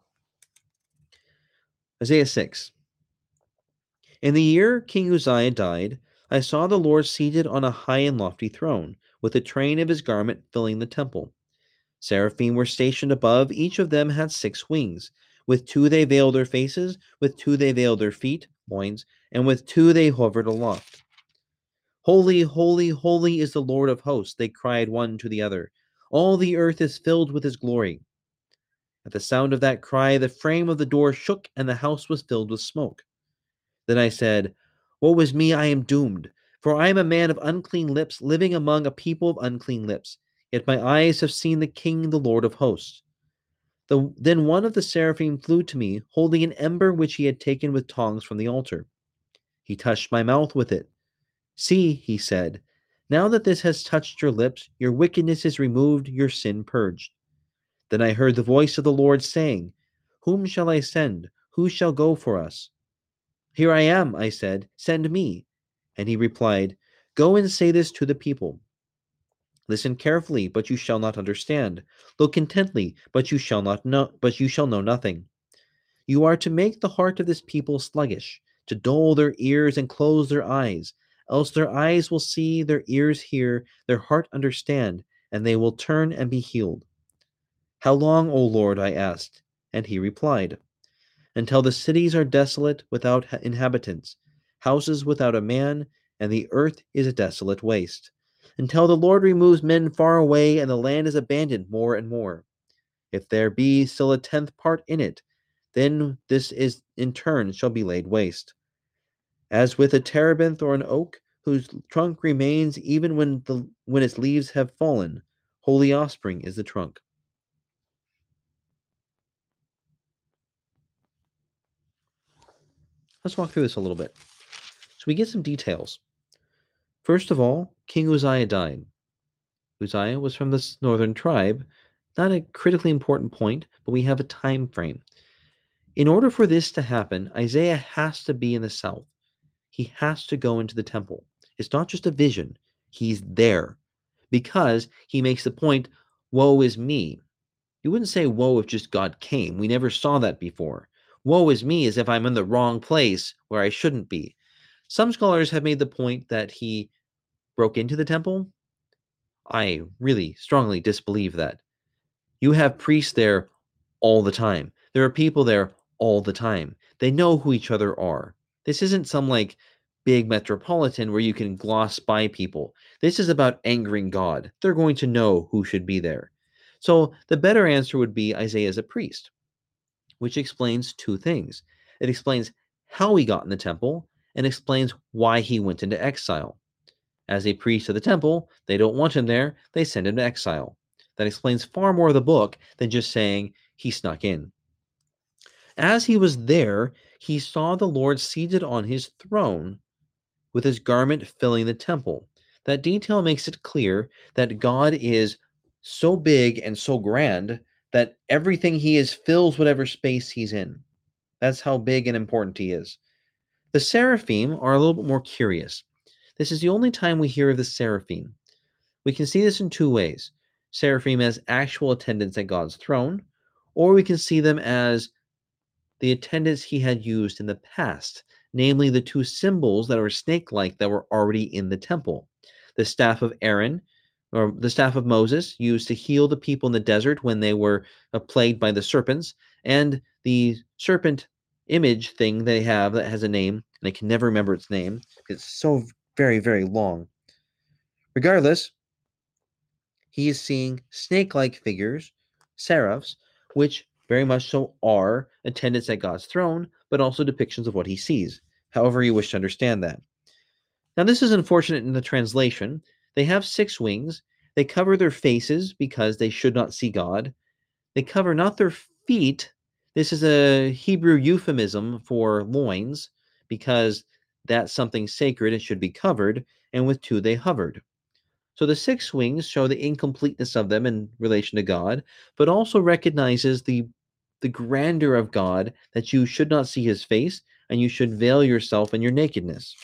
Isaiah six. In the year King Uzziah died, I saw the Lord seated on a high and lofty throne, with the train of his garment filling the temple. Seraphim were stationed above, each of them had six wings. With two they veiled their faces, with two they veiled their feet, loins, and with two they hovered aloft. Holy, holy, holy is the Lord of hosts, they cried one to the other. All the earth is filled with his glory. At the sound of that cry, the frame of the door shook, and the house was filled with smoke. Then I said, Woe is me, I am doomed, for I am a man of unclean lips, living among a people of unclean lips. Yet my eyes have seen the King, the Lord of hosts. The, then one of the seraphim flew to me, holding an ember which he had taken with tongs from the altar. He touched my mouth with it. See, he said, now that this has touched your lips, your wickedness is removed, your sin purged. Then I heard the voice of the Lord saying, Whom shall I send? Who shall go for us? Here I am, I said, send me. And he replied, Go and say this to the people. Listen carefully, but you shall not understand. Look intently, but you shall not know, but you shall know nothing. You are to make the heart of this people sluggish, to dull their ears and close their eyes, else their eyes will see, their ears hear, their heart understand, and they will turn and be healed. How long, O Lord? I asked, and he replied, Until the cities are desolate without inhabitants, houses without a man, and the earth is a desolate waste, until the Lord removes men far away, and the land is abandoned more and more. If there be still a tenth part in it, then this is in turn shall be laid waste. As with a terebinth or an oak, whose trunk remains even when the when its leaves have fallen, holy offspring is the trunk. Let's walk through this a little bit. So we get some details. First of all, King Uzziah died. Uzziah was from this northern tribe. Not a critically important point, but we have a time frame. In order for this to happen, Isaiah has to be in the south. He has to go into the temple. It's not just a vision. He's there because he makes the point, woe is me. You wouldn't say woe if just God came. We never saw that before. Woe is me as if I'm in the wrong place where I shouldn't be. Some scholars have made the point that he broke into the temple. I really strongly disbelieve that. You have priests there all the time. There are people there all the time. They know who each other are. This isn't some like big metropolitan where you can gloss by people. This is about angering God. They're going to know who should be there. So the better answer would be Isaiah as a priest, which explains two things. It explains how he got in the temple and explains why he went into exile. As a priest of the temple, they don't want him there, they send him to exile. That explains far more of the book than just saying he snuck in. As he was there, he saw the Lord seated on his throne with his garment filling the temple. That detail makes it clear that God is so big and so grand that everything he is fills whatever space he's in. That's how big and important he is. The seraphim are a little bit more curious. This is the only time we hear of the seraphim. We can see this in two ways. Seraphim as actual attendants at God's throne, or we can see them as the attendants he had used in the past, namely the two symbols that are snake-like that were already in the temple. The staff of Aaron, or the staff of Moses, used to heal the people in the desert when they were uh, plagued by the serpents, and the serpent image thing they have that has a name, and I can never remember its name. It's so very, very long. Regardless, he is seeing snake-like figures, seraphs, which very much so are attendants at God's throne, but also depictions of what he sees, however you wish to understand that. Now, this is unfortunate in the translation. They have six wings. They cover their faces because they should not see God. They cover not their feet. This is a Hebrew euphemism for loins because that's something sacred and should be covered, and with two they hovered. So the six wings show the incompleteness of them in relation to God, but also recognizes the the grandeur of God, that you should not see his face and you should veil yourself in your nakedness.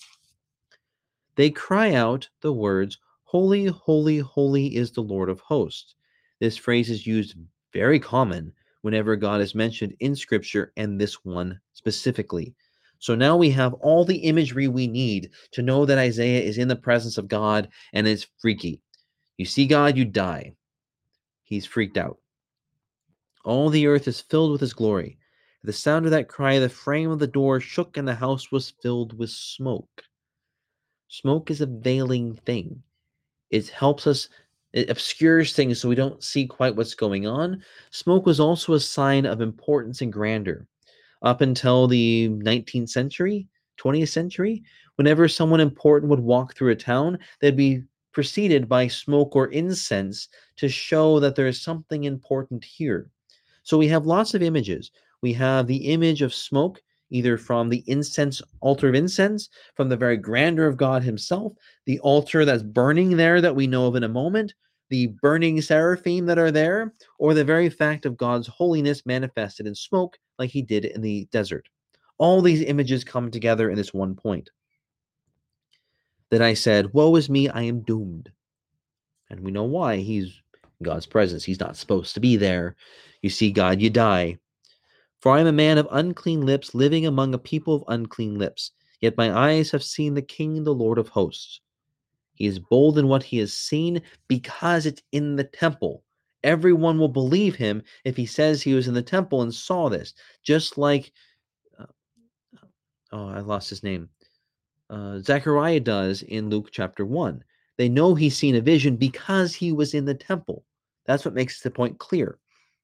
They cry out the words, Holy, holy, holy is the Lord of hosts. This phrase is used very common whenever God is mentioned in Scripture, and this one specifically. So now we have all the imagery we need to know that Isaiah is in the presence of God, and it's freaky. You see God, you die. He's freaked out. All the earth is filled with his glory. At the sound of that cry, the frame of the door shook, and the house was filled with smoke. Smoke is a veiling thing. It helps us, it obscures things so we don't see quite what's going on. Smoke was also a sign of importance and grandeur. Up until the nineteenth century, twentieth century, whenever someone important would walk through a town, they'd be preceded by smoke or incense to show that there is something important here. So we have lots of images. We have the image of smoke, either from the incense altar of incense, from the very grandeur of God himself, the altar that's burning there that we know of in a moment, the burning seraphim that are there, or the very fact of God's holiness manifested in smoke like he did in the desert. All these images come together in this one point. Then I said, woe is me, I am doomed. And we know why. He's in God's presence. He's not supposed to be there. You see God, you die. For I am a man of unclean lips, living among a people of unclean lips. Yet my eyes have seen the King, the Lord of hosts. He is bold in what he has seen because it's in the temple. Everyone will believe him if he says he was in the temple and saw this. Just like, uh, oh, I lost his name. Uh, Zechariah does in Luke chapter one. They know he's seen a vision because he was in the temple. That's what makes the point clear.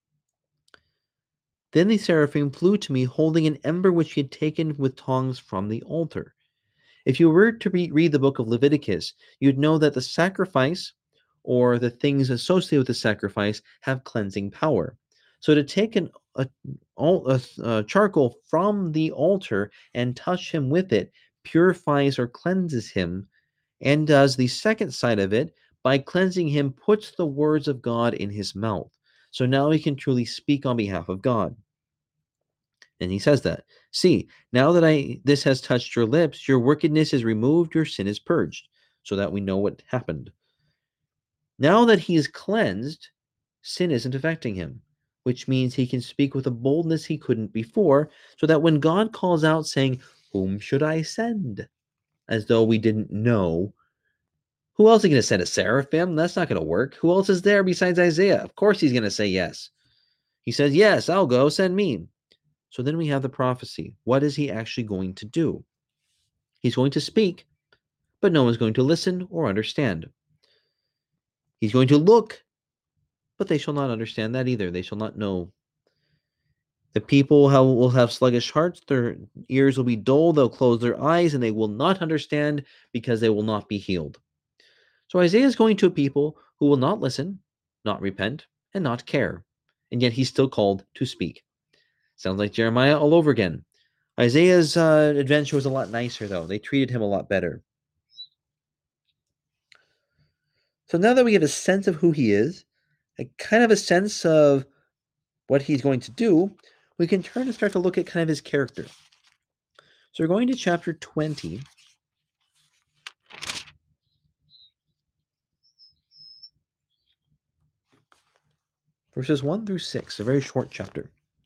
Then the seraphim flew to me, holding an ember which he had taken with tongs from the altar. If you were to re- read the book of Leviticus, you'd know that the sacrifice, or the things associated with the sacrifice, have cleansing power. So to take an, a, a, a charcoal from the altar and touch him with it purifies or cleanses him, and does the second side of it by cleansing him, puts the words of God in his mouth. So now he can truly speak on behalf of God. And he says that, see, now that I this has touched your lips, your wickedness is removed, your sin is purged, so that we know what happened. Now that he is cleansed, sin isn't affecting him, which means he can speak with a boldness he couldn't before, so that when God calls out saying, whom should I send? As though we didn't know. Who else is going to send? A seraphim? That's not going to work. Who else is there besides Isaiah? Of course he's going to say yes. He says, yes, I'll go, send me. So then we have the prophecy. What is he actually going to do? He's going to speak, but no one's going to listen or understand. He's going to look, but they shall not understand that either. They shall not know. The people will have sluggish hearts, their ears will be dull, they'll close their eyes, and they will not understand because they will not be healed. So Isaiah is going to a people who will not listen, not repent, and not care. And yet he's still called to speak. Sounds like Jeremiah all over again. Isaiah's uh, adventure was a lot nicer, though. They treated him a lot better. So now that we get a sense of who he is, a kind of a sense of what he's going to do, we can turn and start to look at kind of his character. So we're going to chapter twenty. Verses one through six, a very short chapter.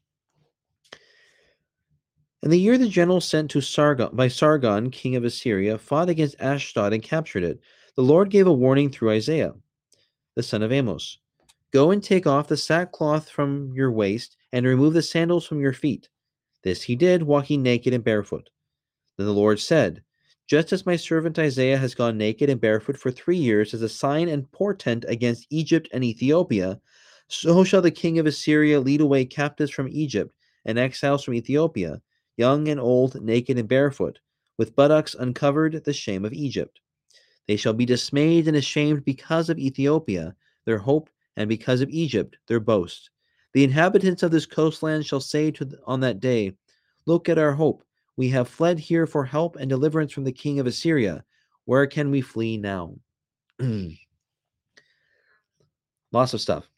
In the year the general sent to Sargon by Sargon, king of Assyria, fought against Ashdod and captured it, the Lord gave a warning through Isaiah, the son of Amos. Go and take off the sackcloth from your waist and remove the sandals from your feet. This he did, walking naked and barefoot. Then the Lord said, just as my servant Isaiah has gone naked and barefoot for three years as a sign and portent against Egypt and Ethiopia, so shall the king of Assyria lead away captives from Egypt and exiles from Ethiopia, young and old, naked and barefoot, with buttocks uncovered, the shame of Egypt. They shall be dismayed and ashamed because of Ethiopia, their hope, and because of Egypt, their boast. The inhabitants of this coastland shall say to the, on that day, look at our hope. We have fled here for help and deliverance from the king of Assyria. Where can we flee now? Lots of stuff.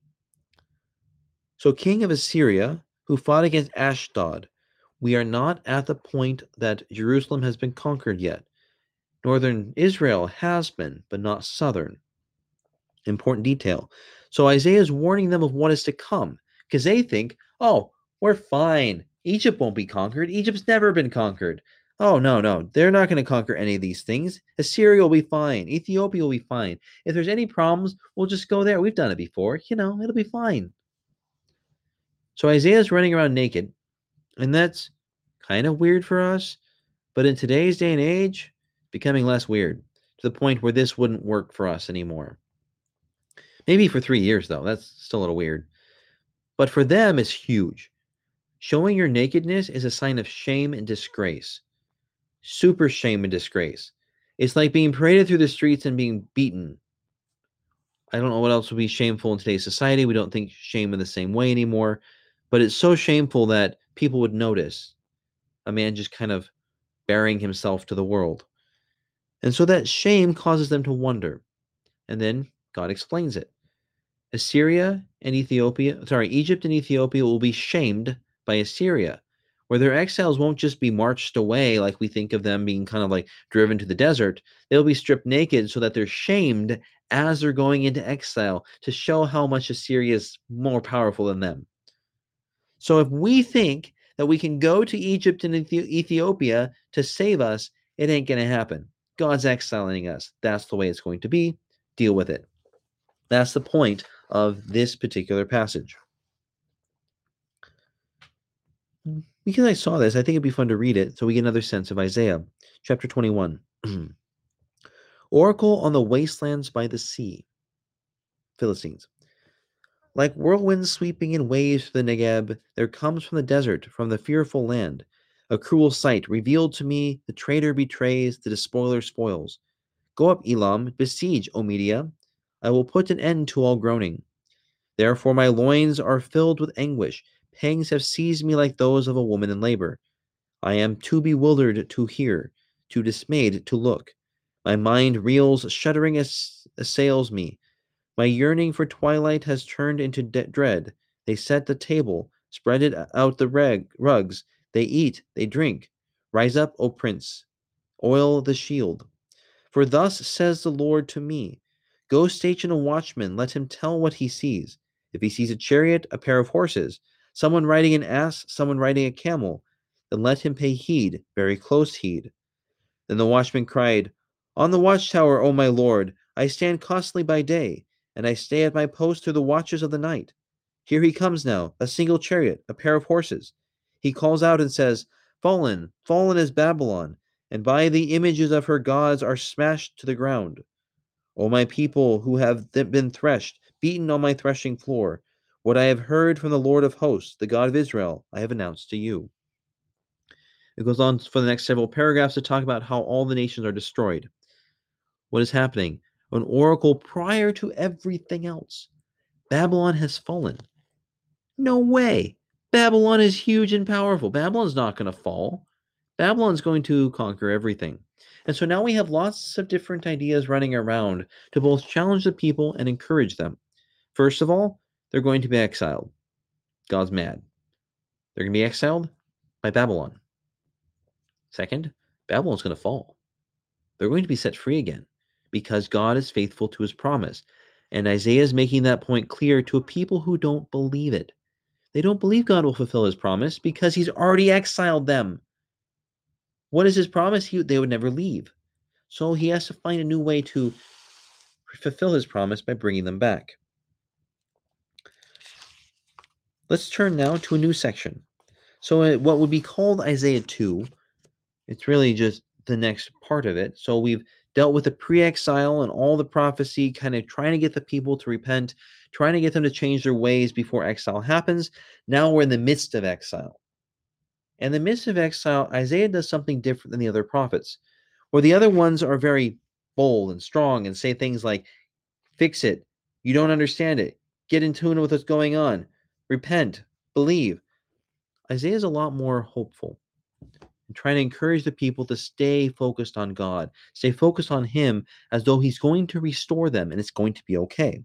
So, king of Assyria, who fought against Ashdod, we are not at the point that Jerusalem has been conquered yet. Northern Israel has been, but not southern. Important detail. So Isaiah is warning them of what is to come, because they think, oh, we're fine. Egypt won't be conquered. Egypt's never been conquered. Oh, no, no. They're not going to conquer any of these things. Assyria will be fine. Ethiopia will be fine. If there's any problems, we'll just go there. We've done it before. You know, it'll be fine. So Isaiah's running around naked, and that's kind of weird for us, but in today's day and age, becoming less weird, to the point where this wouldn't work for us anymore. Maybe for three years, though. That's still a little weird. But for them, it's huge. Showing your nakedness is a sign of shame and disgrace. super shame and disgrace. It's like being paraded through the streets and being beaten. I don't know what else would be shameful in today's society. We don't think shame in the same way anymore, but it's so shameful that people would notice a man just kind of bearing himself to the world. And so that shame causes them to wonder. And then God explains it. Assyria and Ethiopia, sorry, Egypt and Ethiopia will be shamed by Assyria, where their exiles won't just be marched away like we think of them being kind of like driven to the desert. They'll be stripped naked so that they're shamed as they're going into exile to show how much Assyria is more powerful than them. So if we think that we can go to Egypt and Ethiopia to save us, it ain't going to happen. God's exiling us. That's the way it's going to be. Deal with it. That's the point of this particular passage. Because I saw this, I think it'd be fun to read it so we get another sense of Isaiah. Chapter twenty-one. Oracle on the wastelands by the sea. Philistines. Like whirlwinds sweeping in waves through the Negeb, there comes from the desert, from the fearful land, a cruel sight. Revealed to me, the traitor betrays, the despoiler spoils. Go up, Elam, besiege, O Media. I will put an end to all groaning. Therefore my loins are filled with anguish. Pangs have seized me like those of a woman in labor. I am too bewildered to hear, too dismayed to look. My mind reels, shuddering ass- assails me. My yearning for twilight has turned into de- dread. They set the table, spread it out the reg- rugs. They eat, they drink. Rise up, O prince. Oil the shield. For thus says the Lord to me, go station a watchman, let him tell what he sees. If he sees a chariot, a pair of horses, someone riding an ass, someone riding a camel, then let him pay heed, very close heed. Then the watchman cried, on the watchtower, O my Lord, I stand constantly by day, and I stay at my post through the watches of the night. Here he comes now, a single chariot, a pair of horses. He calls out and says, fallen, fallen is Babylon, and by the images of her gods are smashed to the ground. O my people who have th- been threshed, beaten on my threshing floor, what I have heard from the Lord of hosts, the God of Israel, I have announced to you. It goes on for the next several paragraphs to talk about how all the nations are destroyed. What is happening? An oracle prior to everything else. Babylon has fallen. No way. Babylon is huge and powerful. Babylon's not going to fall. Babylon's going to conquer everything. And so now we have lots of different ideas running around to both challenge the people and encourage them. First of all, they're going to be exiled. God's mad. They're going to be exiled by Babylon. Second, Babylon's going to fall. They're going to be set free again because God is faithful to his promise. And Isaiah is making that point clear to a people who don't believe it. They don't believe God will fulfill his promise because he's already exiled them. What is his promise? He, they would never leave. So he has to find a new way to fulfill his promise by bringing them back. Let's turn now to a new section. So what would be called Isaiah two, it's really just the next part of it. So we've dealt with the pre-exile and all the prophecy, kind of trying to get the people to repent, trying to get them to change their ways before exile happens. Now we're in the midst of exile. In the midst of exile, Isaiah does something different than the other prophets, where the other ones are very bold and strong and say things like, fix it, you don't understand it, get in tune with what's going on, repent, believe. Isaiah is a lot more hopeful, trying to encourage the people to stay focused on God, stay focused on him as though he's going to restore them and it's going to be okay.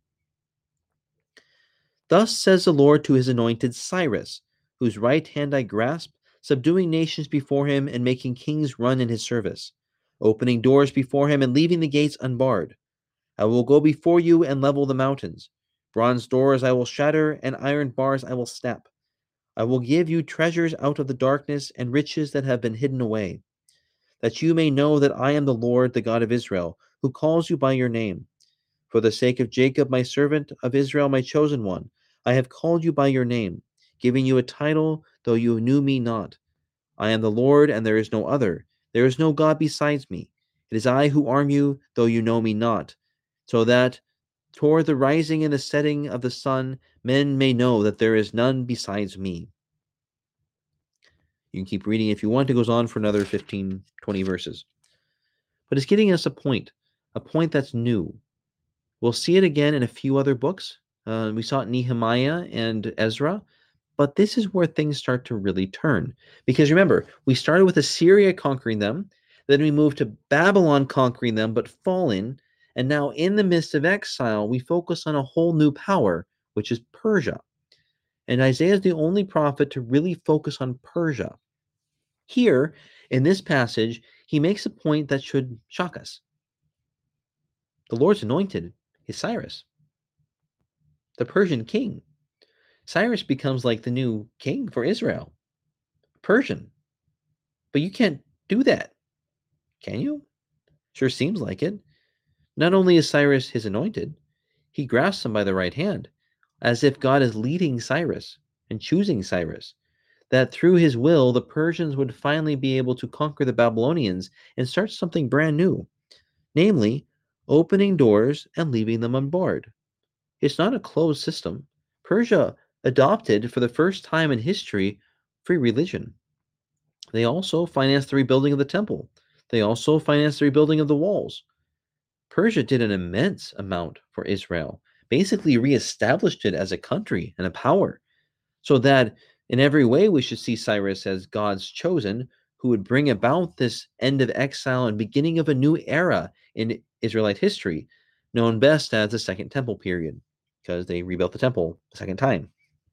Thus says the Lord to his anointed Cyrus, whose right hand I grasp, subduing nations before him and making kings run in his service, opening doors before him and leaving the gates unbarred. I will go before you and level the mountains. Bronze doors I will shatter, and iron bars I will snap. I will give you treasures out of the darkness and riches that have been hidden away, that you may know that I am the Lord, the God of Israel, who calls you by your name. For the sake of Jacob, my servant, of Israel, my chosen one, I have called you by your name, giving you a title, though you knew me not. I am the Lord, and there is no other. There is no God besides me. It is I who arm you, though you know me not, so that toward the rising and the setting of the sun, men may know that there is none besides me. You can keep reading if you want. It goes on for another fifteen, twenty verses. But it's getting us a point, a point that's new. We'll see it again in a few other books. Uh, we saw it in Nehemiah and Ezra, but this is where things start to really turn. Because remember, we started with Assyria conquering them, then we moved to Babylon conquering them, but fallen. And now, in the midst of exile, we focus on a whole new power, which is Persia. And Isaiah is the only prophet to really focus on Persia. Here, in this passage, he makes a point that should shock us. The Lord's anointed is Cyrus, the Persian king. Cyrus becomes like the new king for Israel, Persian. But you can't do that, can you? Sure seems like it. Not only is Cyrus his anointed, he grasps him by the right hand, as if God is leading Cyrus and choosing Cyrus, that through his will, the Persians would finally be able to conquer the Babylonians and start something brand new, namely, opening doors and leaving them unbarred. It's not a closed system. Persia adopted, for the first time in history, free religion. They also financed the rebuilding of the temple. They also financed the rebuilding of the walls. Persia did an immense amount for Israel, basically reestablished it as a country and a power, so that in every way we should see Cyrus as God's chosen, who would bring about this end of exile and beginning of a new era in Israelite history, known best as the Second Temple period, because they rebuilt the temple a second time.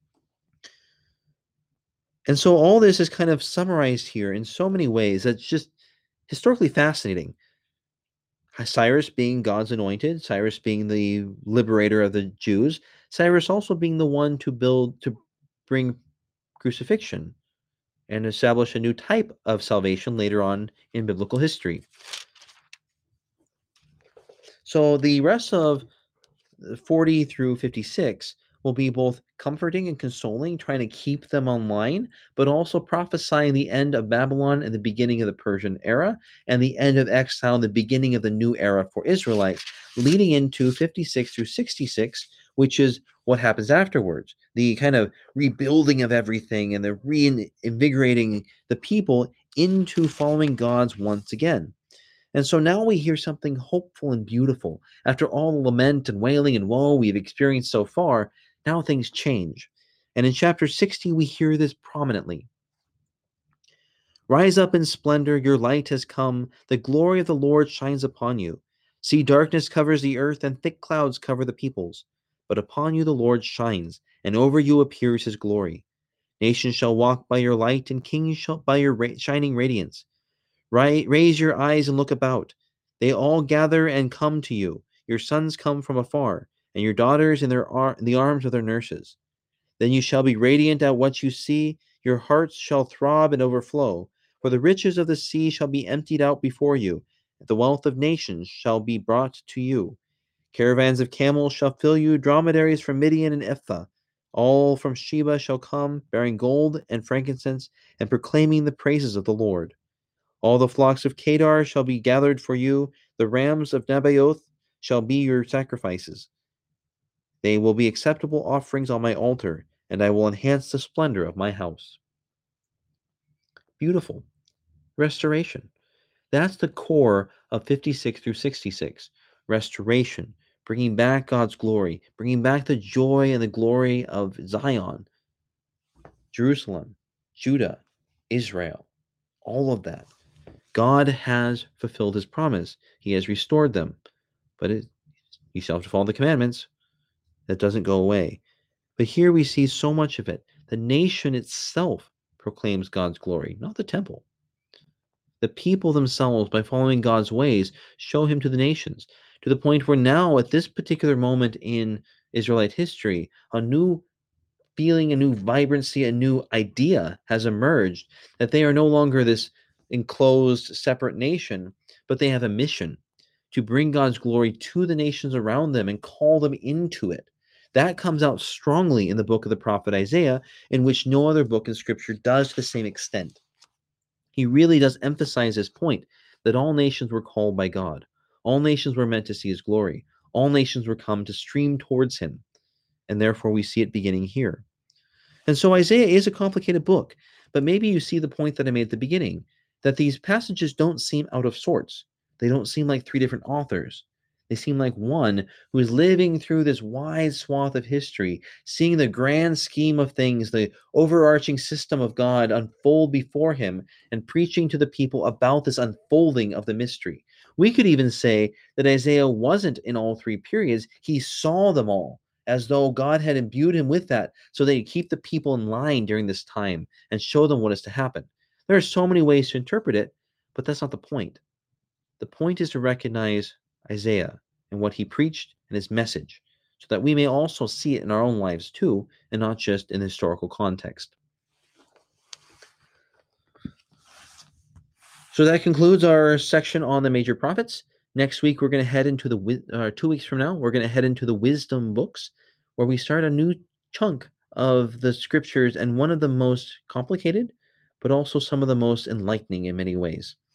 And so all this is kind of summarized here in so many ways that's just historically fascinating. Cyrus being God's anointed, Cyrus being the liberator of the Jews, Cyrus also being the one to build, to bring crucifixion and establish a new type of salvation later on in biblical history. So the rest of forty through fifty-six will be both comforting and consoling, trying to keep them online, but also prophesying the end of Babylon and the beginning of the Persian era, and the end of exile and the beginning of the new era for Israelites, leading into fifty-six through sixty-six, which is what happens afterwards. The kind of rebuilding of everything and the reinvigorating the people into following God's once again. And so now we hear something hopeful and beautiful. After all the lament and wailing and woe we've experienced so far, now things change. And in chapter sixty, we hear this prominently. Rise up in splendor, your light has come. The glory of the Lord shines upon you. See, darkness covers the earth, and thick clouds cover the peoples. But upon you the Lord shines, and over you appears his glory. Nations shall walk by your light, and kings shall by your ra- shining radiance. Right, raise your eyes and look about. They all gather and come to you. Your sons come from afar, and your daughters in their ar- in the arms of their nurses. Then you shall be radiant at what you see. Your hearts shall throb and overflow. For the riches of the sea shall be emptied out before you. The wealth of nations shall be brought to you. Caravans of camels shall fill you. Dromedaries from Midian and Ephah. All from Sheba shall come, bearing gold and frankincense, and proclaiming the praises of the Lord. All the flocks of Kedar shall be gathered for you. The rams of Nebaioth shall be your sacrifices. They will be acceptable offerings on my altar, and I will enhance the splendor of my house. Beautiful. Restoration. That's the core of fifty-six through sixty-six. Restoration. Bringing back God's glory. Bringing back the joy and the glory of Zion, Jerusalem, Judah, Israel. All of that. God has fulfilled his promise. He has restored them. But it, you still have to follow the commandments. That doesn't go away. But here we see so much of it. The nation itself proclaims God's glory, not the temple. The people themselves, by following God's ways, show him to the nations, to the point where now, at this particular moment in Israelite history, a new feeling, a new vibrancy, a new idea has emerged that they are no longer this enclosed, separate nation, but they have a mission to bring God's glory to the nations around them and call them into it. That comes out strongly in the book of the prophet Isaiah, in which no other book in Scripture does to the same extent. He really does emphasize this point that all nations were called by God. All nations were meant to see his glory. All nations were come to stream towards him. And therefore we see it beginning here. And so Isaiah is a complicated book, But maybe you see the point that I made at the beginning, that these passages don't seem out of sorts. They don't seem like three different authors. They seem like one who is living through this wide swath of history, seeing the grand scheme of things, the overarching system of God unfold before him, and preaching to the people about this unfolding of the mystery. We could even say that Isaiah wasn't in all three periods, he saw them all, as though God had imbued him with that, so that he'd keep the people in line during this time and show them what is to happen. There are so many ways to interpret it, but that's not the point. The point is to recognize Isaiah and what he preached and his message, so that we may also see it in our own lives too, and not just in the historical context. So that concludes our section on the major prophets. Next week, we're going to head into the, uh, two weeks from now, we're going to head into the wisdom books, where we start a new chunk of the scriptures, and one of the most complicated, but also some of the most enlightening in many ways.